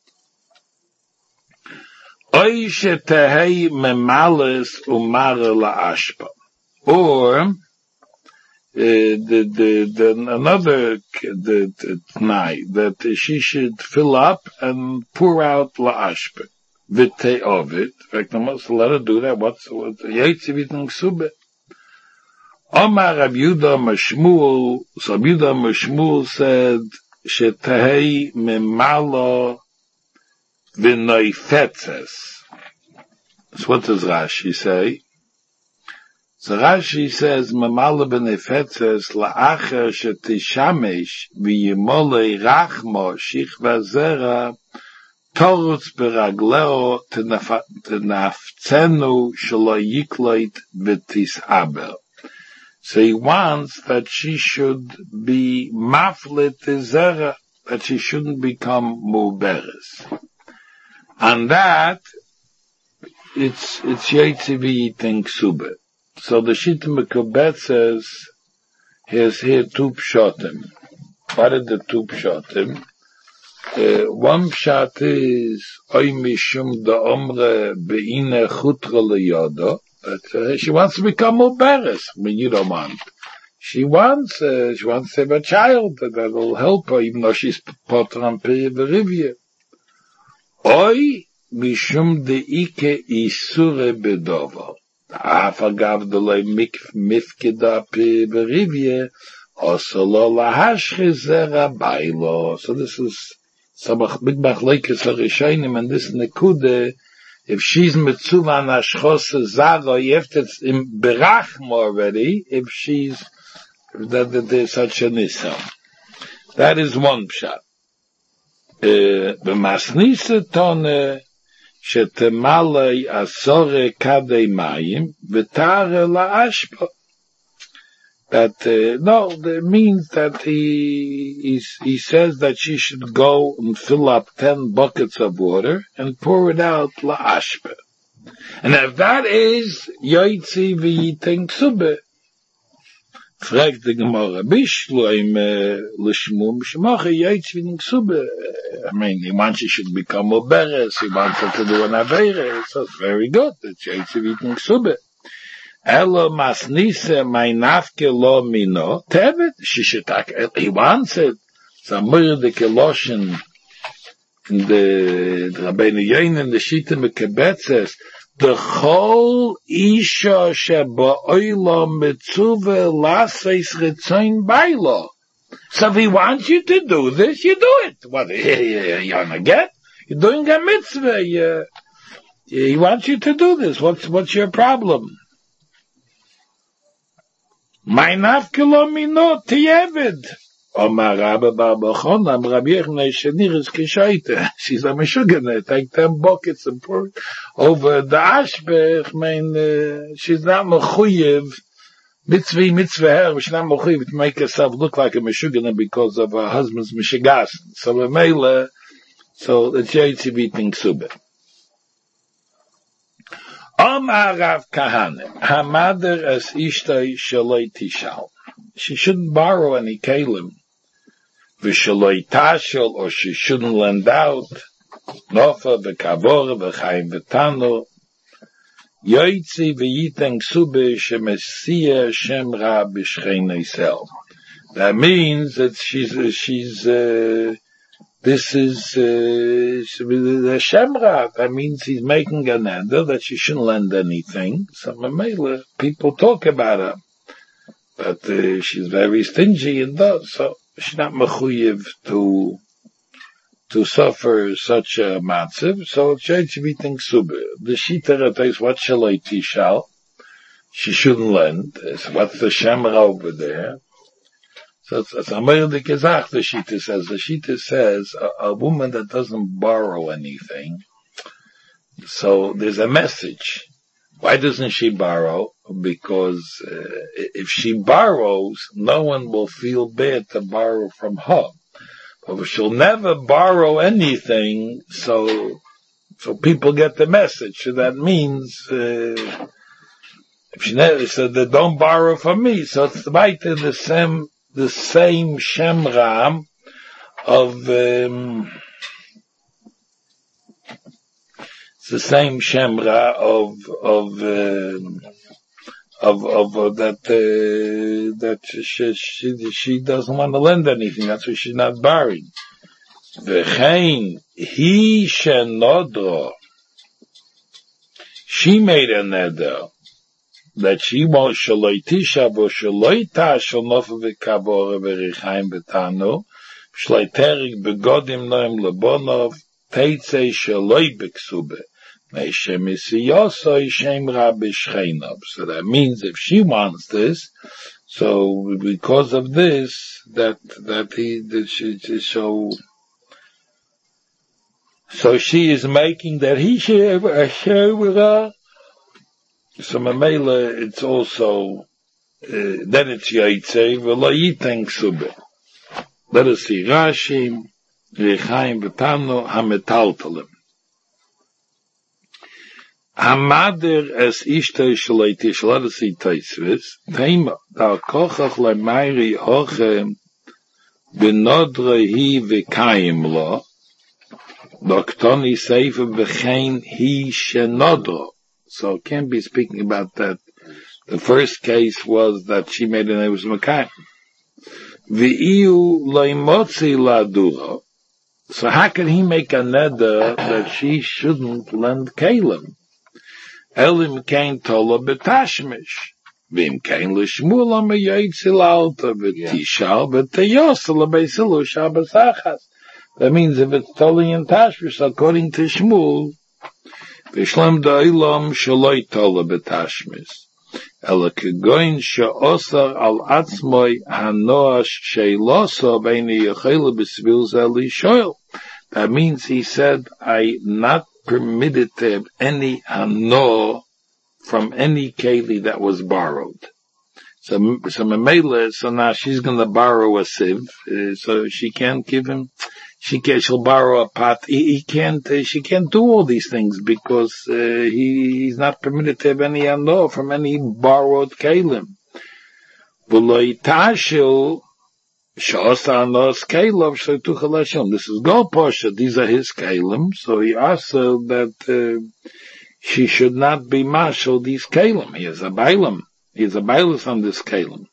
Oy shetehei memales umare la'ashpa. Or, uh, the, the, the, another, the, the, tnai, that she should fill up and pour out la'ashpa. Vite of it. In fact, I must let her do that. What's, what's, Yaitzivi thinks Suba. Omar Rabbi Yehuda Mashmul, so Rabbi Yehuda Mashmul said, shetehei memalo v'noifetzes. So what does Rashi say? So Rashi says, memalo v'noifetzes la'acher shetishamesh v'yimolei rachmo shichva zera torutz beragleo tenaftzenu shelo yikloit v'tishaber. So he wants that she should be maflet zera, that she shouldn't become muberes. And that, it's, it's Yaitzivi thinks Suba. So the Shita Mekubet says, here's here two pshatim. What are the two pshatim? Uh, one pshat is, oy mishum da omre be'ine chutra le'yodo. That, uh, she wants to become muberes. I mean, you don't want. She wants, uh, she wants to have a child that will help her, even though she's potter on Perivia. Oy mishum deike isure bedover. Afagav de le mifkeda Perivia, osolo lahashchizera bailo. So this is some big machlekes harishonim, and this nekude. If she's mitzuva nashchose zaga, you have to in berachmo already. If she's that, that there's such a nisa, that is one pshat. B'masnisa tone shetemalei asore kadei mayim v'tare la'ashpa. That uh, no, that means that he, he he says that she should go and fill up ten buckets of water and pour it out la'ashpa. And if that is Yaitzi v'yiting Suba, fragt the Gemara, bishloim l'shmum shmacha Yaitzi v'yiting Suba. I mean, he wants she should become a beres, he wants her to do an avera, so it's very good, it's Yaitzi v'yiting Suba. Elo masnise my nafke lo mino tevet shishitak. He wants it. Samir the Keloshin in the Rabbeinu Yain and the Shita Mekebet says the whole isha sheba oilo mitzuve laseis ritzain bailo. So if he wants you to do this, you do it. What you wanna get? You're doing a mitzvah. You, he wants you to do this. What's what's your problem? My nafkelo mino tiyeved. Omar Rabba Bar Bachona, Rabbi Yechonah Shenir is kishaita. She's a meshuggah. Take ten buckets and pour it over the ashbech. I mean, uh, she's not mechuyev. Mitzvah, mitzvah her, she's not mechuyev to make herself look like a meshuggah because of her husband's mishigas. So the mele, so the Yaitzivi thinks Suba. Omar Rav Kahane, hamader as ishtay shaloi tishal. She shouldn't borrow any kelim. V'shaloi tashel, or she shouldn't lend out. Nofa v'kavor v'chaim v'tano. Yoitzi v'yiteng sube shemesia shem ra b'shchein eisel. That means that she's, uh, she's, uh, this is, uh, the Shemra. That means he's making an ender that she shouldn't lend anything. So, Mamela, people talk about her. But, uh, she's very stingy and does, so she's not mechuyev to, to suffer such a matziv, so it's going to be sube. The shita is what shall I tishal? She shouldn't lend. It's what's the shemra over there? So it's, it's a the gezach, the shita says. The shita says a, a woman that doesn't borrow anything. So there's a message. Why doesn't she borrow? Because uh, if she borrows, no one will feel bad to borrow from her. But she'll never borrow anything, so so people get the message. So that means uh, if she never said that don't borrow from me, so it's right in the same the same shemram of um, it's the same shemra of of uh, of of uh, that uh, that she, she she doesn't want to lend anything. That's why she's not borrowing. V'chein he shenodro. She made a neder that she won't shaloi tisha bo shaloi ta shalnof v'kabor v'richaim betanu shaloi terik begodim noim lebonov teitze shaloi beksube. So that means if she wants this, so because of this, that that he that she, so so she is making that he should share with her. So Mamela, it's also uh, then it's yaitze v'loyiteng sube. Let us see Rashi Rechaim v'Tanu hametaltalim. Hamader es ishtay shalei tish. Let us see Taisvis. Tema da kochach lemayri hoche benodre hi v'kayim lo doktoni seifa v'chein hi shenodro. So can't be speaking about that. The first case was that she made an was Mekayim. V'iyu leimotzi laduro. So how can he make a neder that she shouldn't lend kalim? Elim kain tola betashmish. Vim kain lishmul am yaitzi lalta betishal betayosel beisilu shabasachas. That means if it's totally in tashmish, according to Shmuel, v'shlem da'ilam shaloi tola betashmish. Ela kegoin she'osar al atzmoi hanoash she'losa b'nei yechele b'svil zeli shoyl. That means he said, I not permitted to have any hano from any keli that was borrowed. So, so Mamela, so now she's going to borrow a sieve, uh, so she can't give him, she can, she'll borrow a pot. He, he can't, uh, she can't do all these things because, uh, he, he's not permitted to have any hano from any borrowed kelim. V'lo yitashil, Shasa nos kalim shetuchel Hashem. This is Go Posha. These are his kalim. So he asked her that uh, she should not be marshal these kalim. He is a bailam. He is a bailus on this kalim.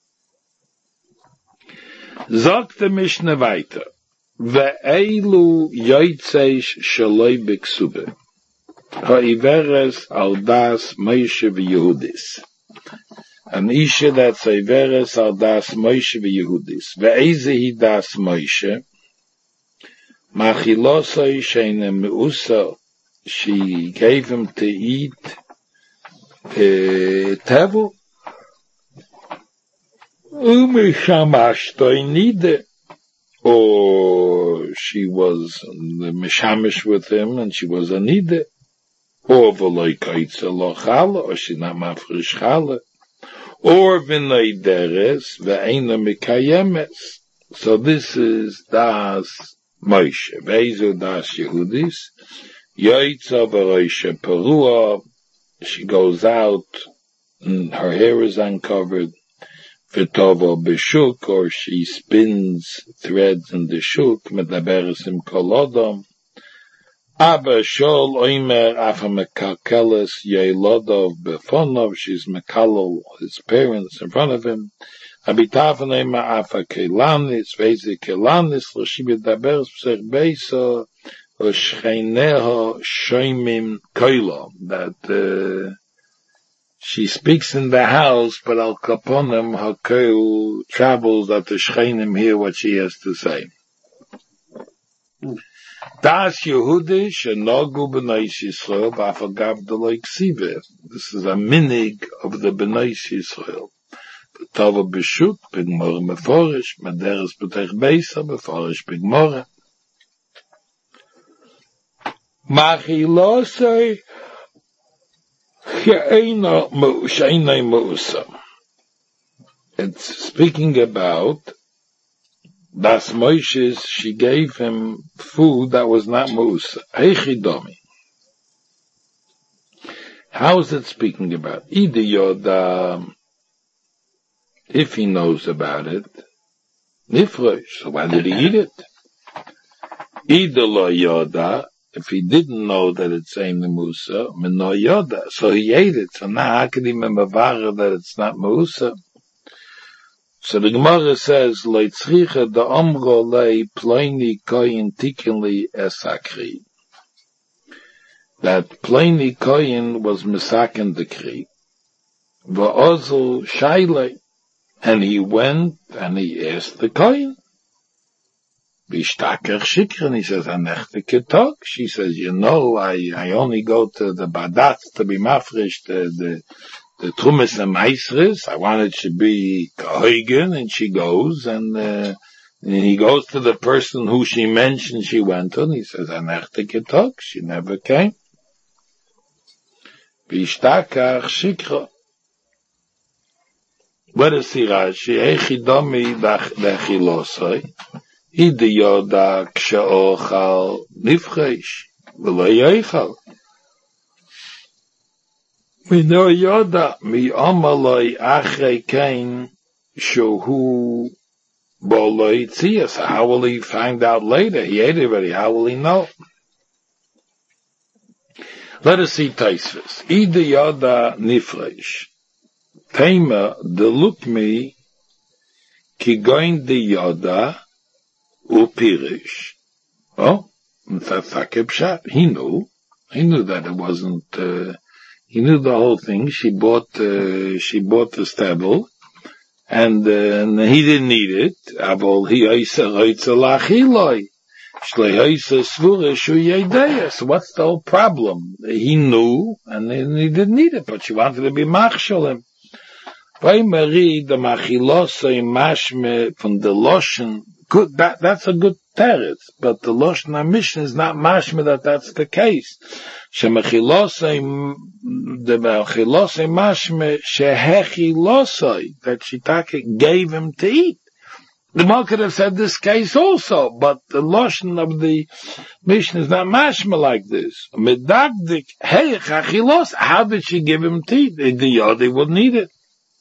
Sagt the Mishnah weiter. Ve'elu yoitzeish shaloi beksube. Ha'iveres al das Moshe v'Yehudis. An isha that's a veres al das Moshe v'Yehudis. Ve'eze hi das Moshe. Machilosai sheine meusa. She gave him to eat uh, tevel. Umishamashtoi nide. Or she was the mishamish with him and she was a nide. Or v'loi kaitza lo chala. Or she not mafrish chala. Or v'nei deres ve'ena mikayemes. So this is das Moshe. Ve'ezu das Yehudis. Yoitza v'roisha perua. She goes out and her hair is uncovered. V'tova b'shuk, or she spins threads in the shuk. Medaberes im kolodom. Abba shol oimer afa mekakeles yeilodov befonov. She's mekalel his parents in front of him. Abitavane ma'afa kelanis, veze kelanis, l'shibit dabers p'sech beiso, l'shcheineho shoymim koilo, that, uh, she speaks in the house, but al kaponim hakoil travels that the shcheinim hear what she has to say. Das Yehudi shenogu b'nai Yisrael b'afagav d'loi ksive. This is a minig of the b'nai Yisrael. B'tova b'shut b'gmora meforish, maderes b'tech beisa meforish b'gmora. Machilosei she'eina mu'usa. It's speaking about Das Moshe, she gave him food that was not musa. Heichidomi. How is it speaking about? Either Yoda, if he knows about it, nifresh, so why did he eat it? Either lo Yoda, if he didn't know that it's saying the musa, meno Yoda, so he ate it. So now how can he remember that it's not musa? So the Gemara says, Leitzricha da omro lei plaini koyin tikinli esakri. That plaini koyin was misaken the kri. Va'ozel shayle. And he went and he asked the koyin. Bishtaker shikran, he says, anechte ketok. She says, you know, I, I only go to the badat to be mafresh, the, the, the Trumas and Meisris. I wanted to be Kahoigen, and she goes, and, uh, and he goes to the person who she mentioned she went to, and he says, Anechte ketok, she never came. Bishtakach shikra. What is Sirashi? Eichidomi dachilosoi. Ide yoda kshaochal nifresh. V'lo yoichal. We know Yoda, mi amaloi achrei kain, shohu boloi tzia. So how will he find out later? He ate it already. How will he know? Let us see Taisvis. Ida Yoda nifresh. Tema delukmi ki goin de Yoda upirish. Oh, that's a pshat. He knew. He knew that it wasn't, uh, He knew the whole thing. She bought, uh, she bought the stable, and, uh, and he didn't need it. Avol he oisa oitza lachiloi. Shlei oisa svura shu yedeya. So what's the whole problem? He knew, and he didn't need it, but she wanted to be machshalim. Vaimari the machilosai mashme from the loshen. Good, that, that's a good teretz, but the Lashon HaMishnah is not mashma that that's the case. Shemechilosei, the mechilosei mashma shehechilosei, that Shitake gave him to eat. The Gemara could have said this case also, but the Lashon of the Mishnah is not mashma like this. Medagdik, hey, chachilos, how did she give him to eat? The Yodi wouldn't eat it.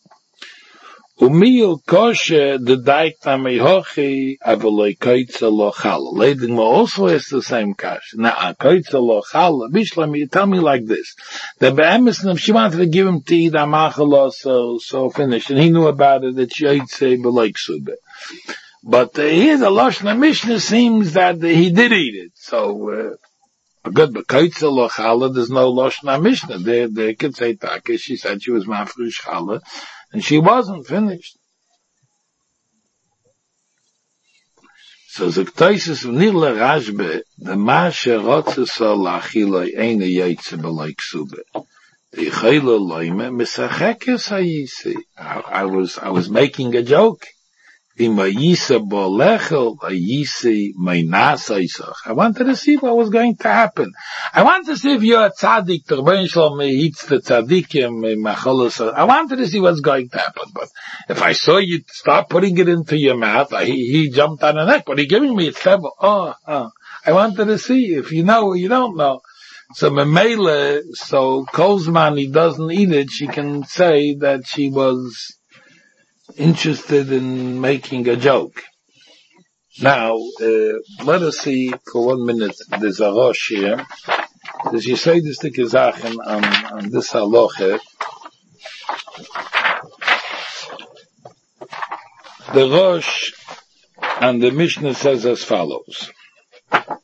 Umil koshe the daikta mehochi avoloi koitza lo chala. Lady Mo also has the same kash. Now, koitza lo chala. Bishlam, you tell me like this. The be'emisnim, she wanted to give him to eat amachalo, so, so finished. And he knew about it, that she ate say beloik sube. But uh, here the Lashon HaMishnah seems that uh, he did eat it. So, uh, good, but koitza lo chala, there's no Lashon HaMishnah. They, they could say taka, she said she was mafresh chala. And she wasn't finished. So the Ktoises of Nila Rashbe, the Masha Rotzesa Lachiloi Eina Yaitze B'loi Ksube. The Chayla Loime Misachekes Hayisi. I was, I was making a joke. I wanted to see what was going to happen. I wanted to see if you're a tzaddik, the Rebbeinu Shalom eats the tzaddikim, I wanted to see what's going to happen. But if I saw you start putting it into your mouth, he, he jumped on the neck, but he giving me a stable. Oh, oh, I wanted to see if you know or you don't know. So Memele, so Kolzman, he doesn't eat it, she can say that she was interested in making a joke. Now, uh, let us see for one minute the Zarosh here. As you say this to Gezachen on, on this halacha, The Rosh and the Mishnah says as follows. Uh,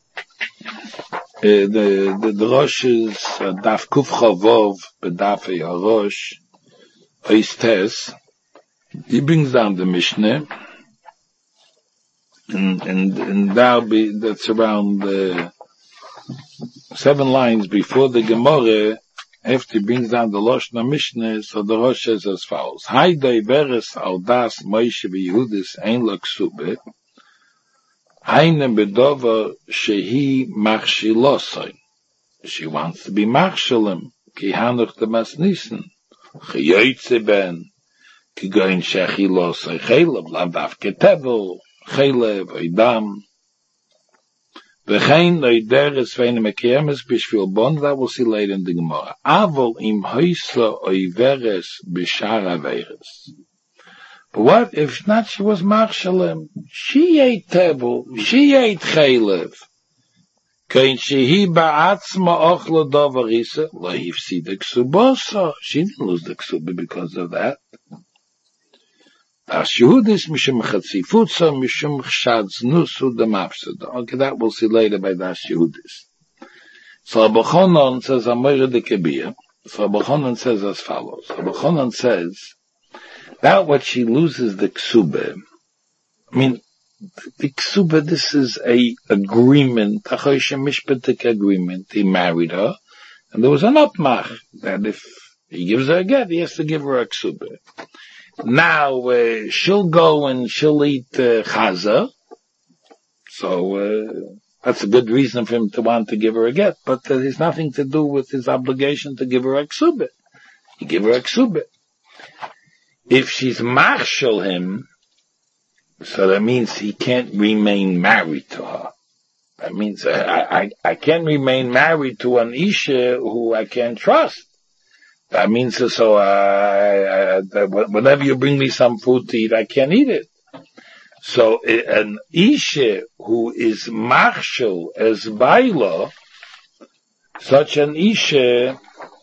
the, the, the Rosh is uh, Daf Kuf Chavov, Bedafei HaRosh, Oistes. He brings down the Mishnah, and, and, and that'll be, that's around uh, seven lines before the Gemara. After he brings down the Lashon Mishnah, so the Rosh says as follows: Haidei veres al das Moshe v'Yehudis ein lo ksube, eine bedover shehi machshilosai. She wants to be machshalim, ki hanuch the masnisen, chiyotze ben, ki goin shechilosai chelev, lavdav ketevel, chelev, oidam, V'chein loideres ve'ene mekeyemes b'shvil bon, that we'll see later in the Gemara. Avol im hoysa oiveres b'shar averes. But what if not she was marshalem? She ate tevel, she ate chaylev. Kein shehi ba'atzma ochlo dovarisa, lo hifsida ksubosa. She didn't lose the ksuba because of that. Das Yehudis mishum chatzifutza mishum chshadz nusu demafsada. Okay, that we'll see later by Das Yehudis. So Rabbi Chonon says Amora de Kebir. So Rabbi Chonon says as follows. Rabbi Chonon says that what she loses the ksube. I mean, the ksube. This is a agreement, a choshe mishpatik agreement. He married her, and there was an upmach that if he gives her a get, he has to give her a ksube. Now, uh, she'll go and she'll eat uh, chaza. So, uh, that's a good reason for him to want to give her a get. But uh, there's nothing to do with his obligation to give her a ksubit. He give her a ksubit. If she's marshal him, so that means he can't remain married to her. That means uh, I, I, I can't remain married to an isha who I can't trust. That means so, uh, uh, whenever you bring me some food to eat, I can't eat it. So, an isha who is marshal as baila, such an isha,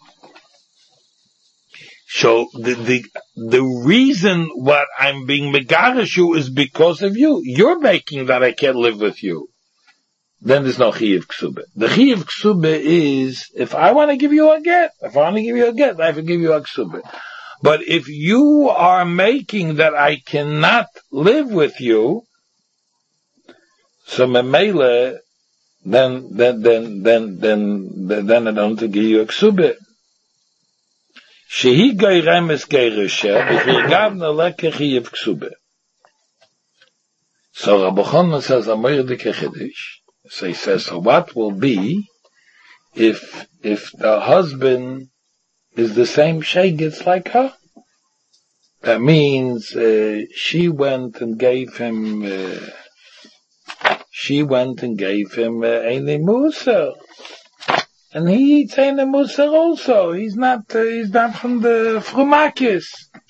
so the, the, the reason what I'm being megarish you is because of you. You're making that I can't live with you. Then there's no chiyuv ksube. The chiyuv ksube is, if I want to give you a get, if I want to give you a get, I have to give you a ksube. But if you are making that I cannot live with you, so memele, then, then, then, then, then, then I don't give you a ksube. Shehi geiremes geirisha, if you gavna leke chiyuv ksube. So Rabbi Chonon says, Amor de Kechidish. So he says, so what will be if, if the husband is the same shegitz like her? That means, uh, she went and gave him, uh, she went and gave him, uh, Eine Muser. And he eats Eine Muser also. He's not, uh, he's not from the Frumakis.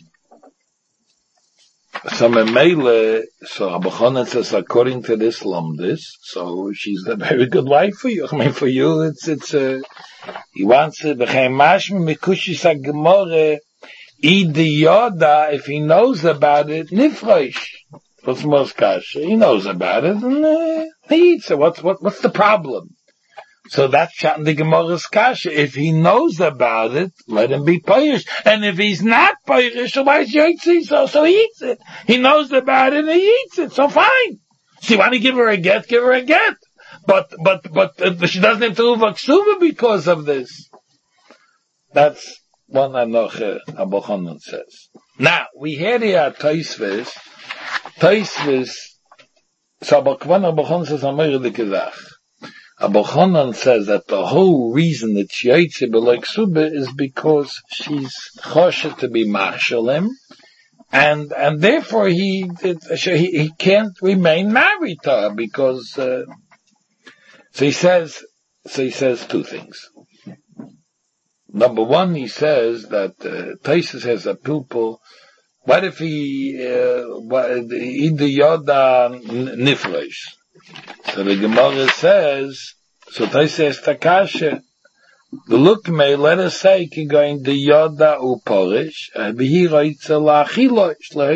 So Memele, so Rabbi Chonon says, according to this Lomdis, so she's a very good wife for you. I mean, for you, it's, it's, uh, he wants to, B'chein mashma mikushis ha-gemore, idi yoda, if he knows about it, nifresh. What's most kasha? He knows about it, and, uh, he eats it. What's, what, what's the problem? So that's shot in the Gemara's kasha. If he knows about it, let him be pirish. And if he's not pirish, so why should he so? So he eats it. He knows about it and he eats it. So fine. So you want to give her a get, give her a get. But, but, but, uh, she doesn't have to move a ksuva because of this. That's one anoche Rabbi Chonon says. Now, we hear here Tosfos. Tosfos, so Rabbi Chonon says, Amor de Kedach. Rabbi Chonon says that the whole reason that she eats it like Suba is because she's choshet to be marshalim, and and therefore he he, he can't remain married to her because. Uh, so he says. So he says two things. Number one, he says that uh, Tosfos has a pupil. What if he in the yoda nifresh? So the Gemara says, so Tosfos takashe, The look may let us say going the yoda uporish, he writes a la chilo,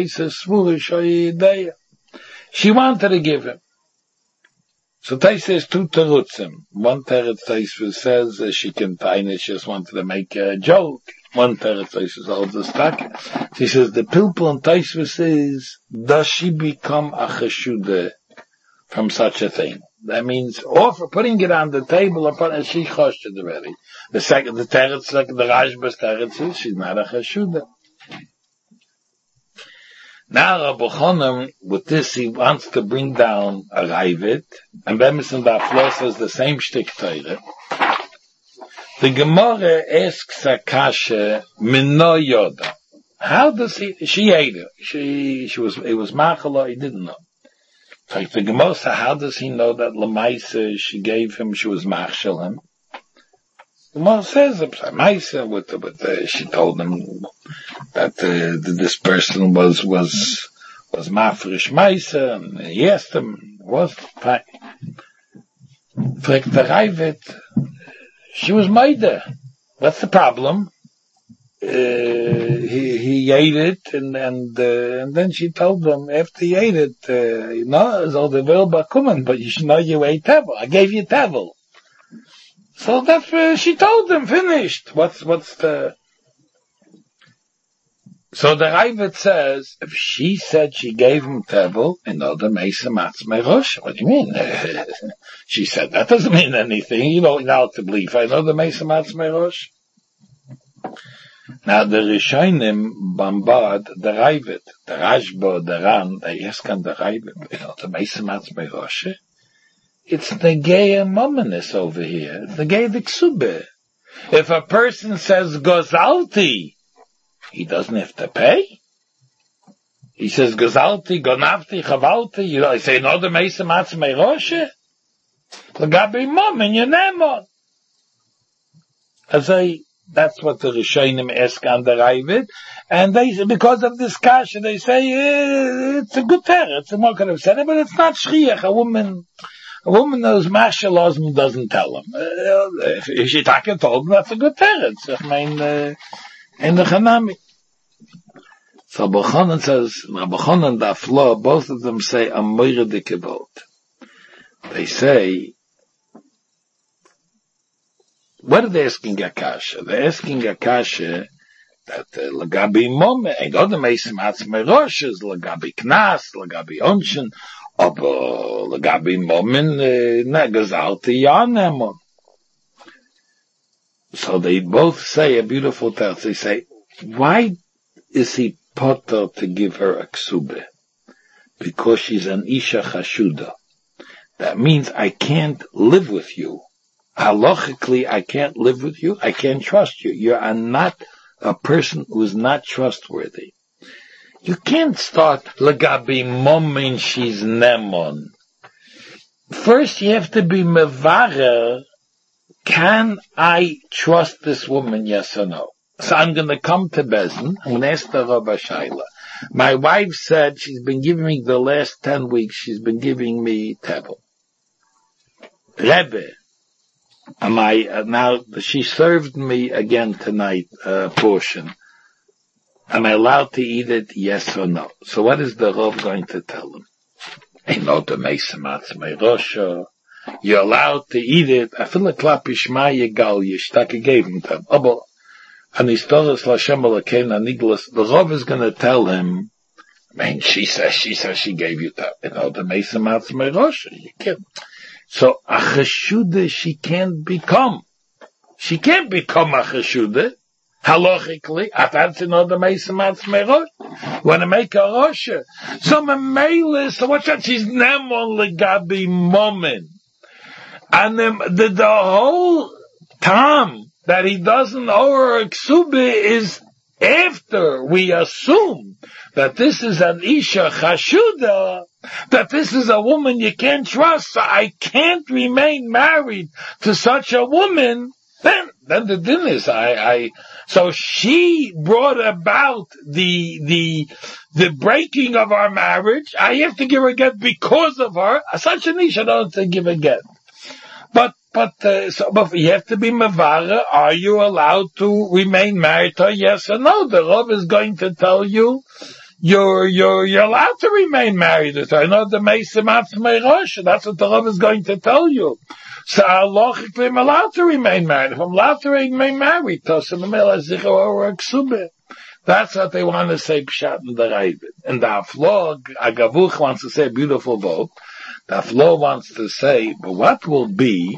she wanted to give him. So Tais says two terutzim. One teretz Tais says uh, she can tiny, she just wanted to make a joke. One teretz Tais holds the stock. She says the pilpul and Tais says, does she become a cheshuda from such a thing? That means, or for putting it on the table, or putting, she choshed it already. The second, the teretz, like the Rashba's teretz is, she's not a cheshuda. Now Rabbi Chonim, with this, he wants to bring down a Ravid, and Bemis da Flo says the same shtick Teire. The Gemara asks a kasha, Mino Yoda. How does he, she ate it. She, she was, it was Machala, he didn't know. So the Gemara says, how does he know that Lamaisa, she gave him, she was Machshel him? The Gemara says, Lamaisa, with the, with the, she told him, that uh, this person was was was mafresh Maisa, and he asked him, was fine. Fragt the Ravid, she was Maida. What's the problem? Uh, he he ate it, and and uh, and then she told him after he ate it, uh, you know, so the will bakumen, but you should know you ate tevel. I gave you tevel. So that's uh, she told him. Finished. What's what's the So the Ravid says, if she said she gave him tevel, in order meisa matzmei rosh, what do you mean? She said that doesn't mean anything. You don't know to believe. I know the meisa matzmei rosh. Now the Rishonim bombard the Ravid, the Rashba, the Ran. They ask on the Ravid, you know, the meisa matzmei rosh. It's the gay mominus over here. It's the gay viksube. If a person says gozalti, he doesn't have to pay. He says, Gazalti, Gonavti, Chavalti, you know, I say, no, the Mesa Matzmei Roshe. Lagabi Mom, and your name on. As I, that's what the Rishonim ask on the Ravid. And they, because of this kasha, they say, eh, it's a good terror. It's a more could have said it, but it's not shriach. A woman, a woman knows martial laws and doesn't tell him. Uh, if, if she taka told him, that's a good terror. I mean, uh, in the Chanami. So Rabbi Chonon says, Rabbi Chonon and Aflo, both of them say a moira de kevot. They say, what are they asking Akasha? They're asking Akasha that uh, Lagabi Mome, and other Mesim Atzmei Rosh is Lagabi Knas, Lagabi Onshin, aber Lagabi Momen, Negazalti Yanemon. So they both say a beautiful text. They say, why is he potter to give her a ksube? Because she's an isha chashuda. That means I can't live with you. Halachically, I can't live with you. I can't trust you. You are not a person who is not trustworthy. You can't start lagabi momin she's nemon. First, you have to be mevarer. Can I trust this woman, yes or no? So I'm going to come to Bezin. I'm going to ask the Rabbi Shaila. My wife said she's been giving me the last ten weeks, she's been giving me tevel. Rebbe, am I, uh, now, she served me again tonight a uh, portion. Am I allowed to eat it, yes or no? So what is the Rav going to tell him? Ain't no the Mesa Matzmei Rosha. You're allowed to eat it. I feel like Klapishma Yegal Yishtaka gave him to him. Oh, and he's told us Lashem Alakena Niglas. The Rav is going to tell him, I mean, she says, she says she gave you that. You know, the Mesa Matzmei Rosh. You can't. So, a Cheshuda she can't become. She can't become a Cheshuda. Halachically, I've to know the Mesa Matzmei Rosh. Want to make a Rosh. So, Mamela, so what's that? She's Nemon Legabi Momin. And the, the, the whole time that he doesn't owe her a ksube is after we assume that this is an isha chashuda, that this is a woman you can't trust, so I can't remain married to such a woman, then, then the din is, I, I, so she brought about the, the, the breaking of our marriage. I have to give her a get because of her. Such an isha don't have to give a get. But but, uh, so, but you have to be mavara. Are you allowed to remain married to her? Yes or no? The Rav is going to tell you, you're, you're, you're allowed to remain married to her. I know the Meisim Atzmei Rosh. That's what the Rav is going to tell you. So, halachically, I'm allowed to remain married. If I'm allowed to remain married, that's what they want to say, Pshat and the Ravid. And the Aflog, Agavuch wants to say a beautiful vote. The Aflog wants to say, but what will be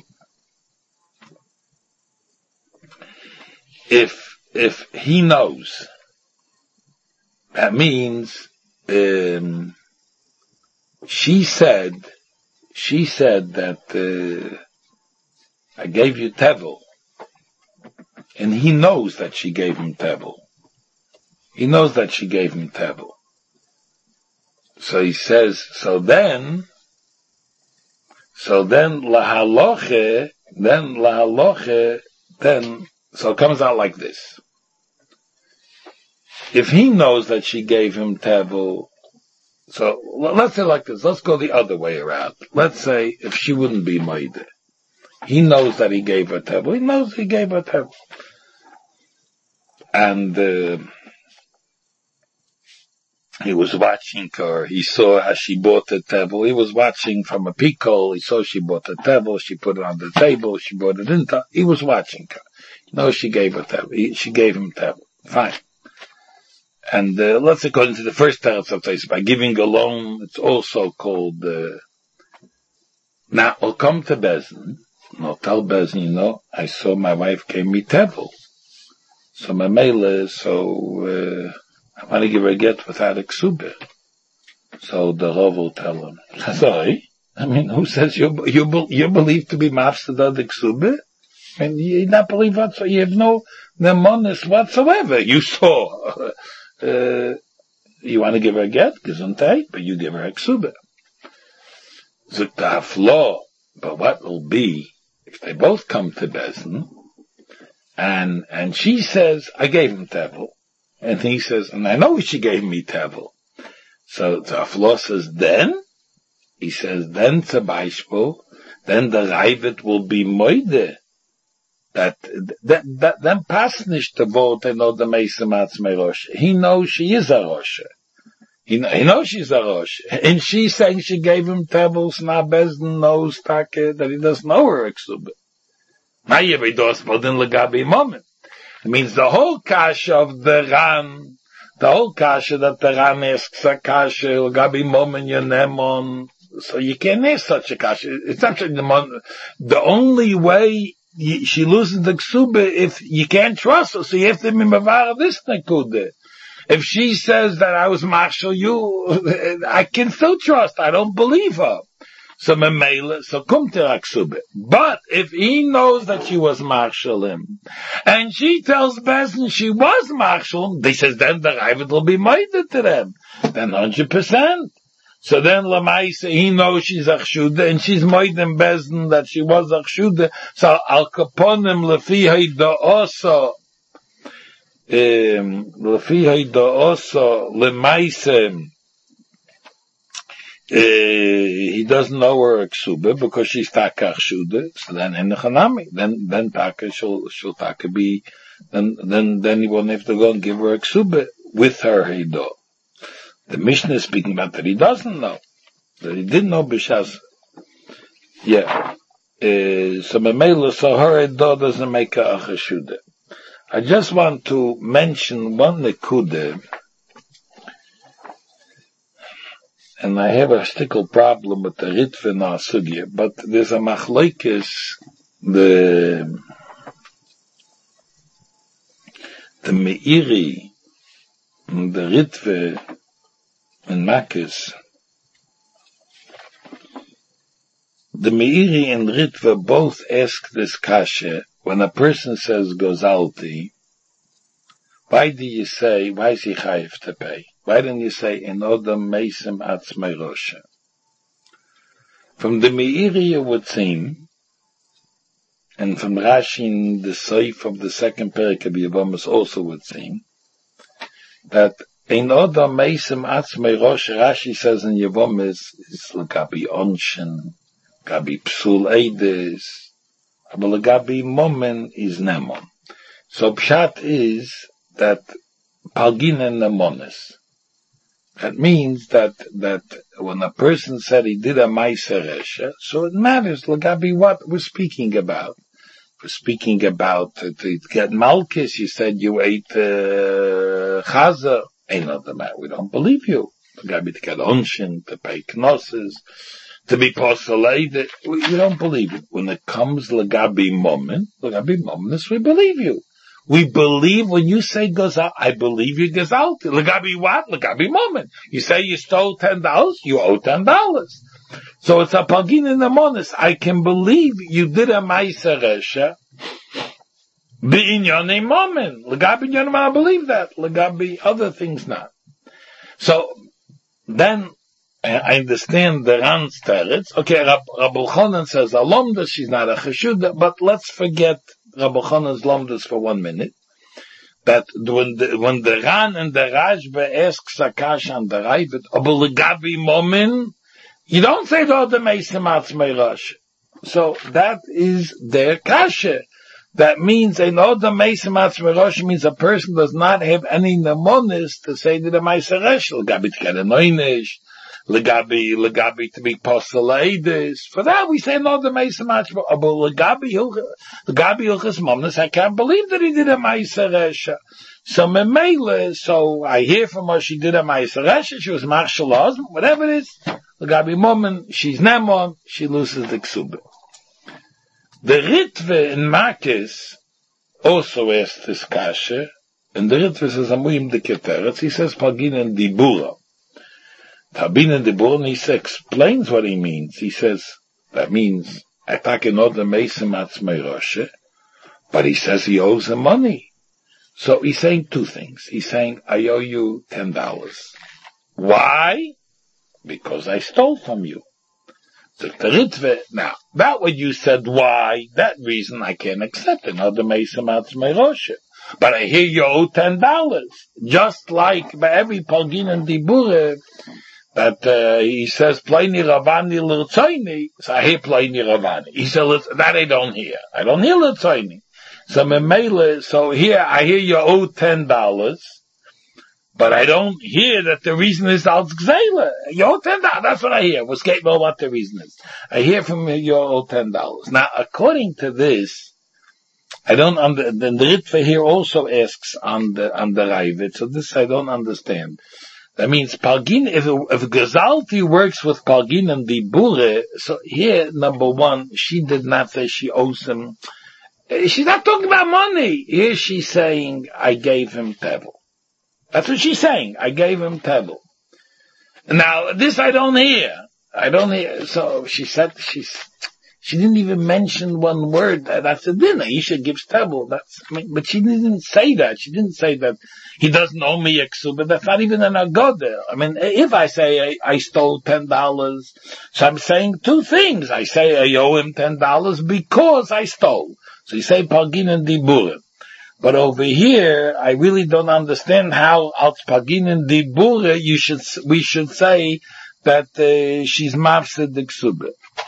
if, if he knows? That means, um, she said, she said that, uh, I gave you tevel. And he knows that she gave him tevel. He knows that she gave him tevel. So he says, so then, so then lahaloche, then lahaloche, then, so it comes out like this. If he knows that she gave him tevel, so let's say like this, let's go the other way around. Let's say if she wouldn't be Maida. He knows that he gave her tevel. He knows he gave her tevel. And, uh, he was watching her. He saw how she bought the tevel. He was watching from a peephole. He saw she bought the tevel. She put it on the table. She brought it in. He was watching her. You know, she gave her tevel. He, she gave him tevel. Fine. And, uh, let's according to the first teretz of Tosfos, by giving a loan, it's also called, uh, now, I'll come to Bezdin. And I'll tell Bezdin, you know, I saw my wife gave me tevel. So my mail so, uh, I want to give her a get without a ksubah. So the Rav will tell him, sorry, I mean, who says you you you believe to be mafsed of the ksubah? I mean, you not believe whatsoever. You have no nemonis whatsoever. You saw, uh, you want to give her a get, gesundheit, but you give her a ksubah. Zuktaf law, but what will be if they both come to Bezdin, and and she says, I gave him tevel. And he says, and I know she gave me tevel. So Zaflo says, then, he says, then to Beispiel, then the Ravid will be moide. That, that, that, then pass nicht the vote, and know the Meisim Atzmei Rosh. He knows she is a Rosh. He, he knows she's a Rosh. And she's saying she gave him tevels, now Bezdin knows take, that he doesn't know her Eksubah. Now you be dos, but in Legabi moment. It means the whole kasha of the Ran, the whole kasha that the Ran asks a kasha, Gabi Momen Yonemon, so you can't ask such a kasha. It's actually the, the only way you, she loses the ksuba if you can't trust her, so you have to be mavara this nekude. If she says that I was marshal you, I can still trust, I don't believe her. So memela, so come to Aksubit. But if he knows that she was marshal him, and she tells Bezdin she was marshal, they says then the Ravid will be minded to them. Then one hundred percent. So then Lamaisa, he knows she's Achshuda, and she's minded Bezdin that she was Achshuda. So Al Kaponim Lefihai Da'osa, Lefihai Da'osa, Lemaisa, Uh, he doesn't know her ksuba because she's taka chshuda. So then in the chanami, then then taka she'll she'll taka be, then then then he won't have to go and give her a ksuba with her heido. The Mishnah is speaking about that he doesn't know, that he didn't know b'shas. Yeah. Uh, so memela, so her heido doesn't make her a chshuda. I just want to mention one nekuda. And I have a stickle problem with the Ritva Sugya, but there's a machlokes, the, the Meiri, the Ritva, and Makis. The Meiri and Ritva both ask this kasha, when a person says Gozalti, why do you say, why is he chayiv to pay? Why don't you say, in Odom Meisim Atzmei Rosh? From the Meiri it would seem, and from Rashi in the Seif of the second Perek of Yevamos also would seem, that in Odom Meisim Atzmei Rosh, Rashi says in Yevamos, is Gabi Onshen, Gabi Psul Eides, but legabi momen is nemon. So pshat is that palginen nemonis. That means that that when a person said he did a ma'aser resha, so it matters legabi what we're speaking about. We're speaking about uh, to get malchus. You said you ate uh, chaza. Ain't nothing matter. We don't believe you. Legabi to get onshin, to pay knosses, to be postulated. We, we don't believe it. When it comes legabi moment, legabi moment, we believe you. We believe when you say gazal, I believe you gazal. Legabi what? Legabi moment. You say you stole ten dollars, you owe ten dollars. So it's a pagin in the monis. I can believe you did a ma'aser resha. B'inyonei moment. Legabi inyonim, I believe that. Legabi other things not. So then I understand the Ran's teretz. Okay, Rab, Rabbi Elchanan says alomda, she's not a cheshuda, but let's forget Rabbi Elchanan's lomdas for one minute. That when the, when the Ran and the Rashba asks Akash and the Ravid, aber legabi momin, you don't say to the Meisim Atzmei Rosh. So that is their kasha. That means a no the Meisim Atzmei Rosh means a person does not have any nemonis to say to the Meiser Rosh. Legabi to get a noinish. Legabi, legabi to be postulated. For that we say no the Meisim Atzmei. But legabi, legabi hilchas momnus, I can't believe that he did a Meiser Rosh. So memele, so I hear from her she did a Meiser Rosh. She was marshal laws, whatever it is. Legabi moment, she's nemon, she loses the ksuba. The Ritve in Makis also asked this kasha, and the Ritve says, Amuim de Keteretz, he says, Pagin and Dibura. Pagin and Dibura, and he explains what he means. He says, that means, Atak in order Meisim Atzmei Rosh, but he says he owes him money. So he's saying two things. He's saying, I owe you ten dollars. Why? Because I stole from you. So the Ritve, now, that what you said, why, that reason I can't accept it. Not the Meisim Atzmei Rosh. But I hear you owe ten dollars. Just like by every Pagin and Dibure, that uh, he says, Pleini Ravani L'Rtzoini. So I hear Pleini Ravani. He says, that I don't hear. I don't hear L'Rtzoini. So Memele, so here, I hear you owe ten dollars. But I don't hear that the reason is Al Gzela. You owe ten dollars. That's what I hear. We'll skate know what the reason is. I hear from you, you owe ten dollars. Now, according to this, I don't under, the Ritve here also asks on the, on the Ravid. So this I don't understand. That means Palgin, if, if Gezalti works with Palgin and Dibure, so here, number one, she did not say she owes him. She's not talking about money. Here she's saying, I gave him Tevel. That's what she's saying. I gave him Tevel. Now, this I don't hear. I don't hear. So she said, she's, she didn't even mention one word. That's a dinner. Isha gives Tevel. That's, I mean, but she didn't say that. She didn't say that he doesn't owe me a ksuba. That's not even an agoda. I mean, if I say I, I stole ten dollars, so I'm saying two things. I say I owe him ten dollars because I stole. So you say Pagin and Diburim. But over here, I really don't understand how Al Pagin and Dibura, you should, we should say that uh, she's mafsed the ksuba.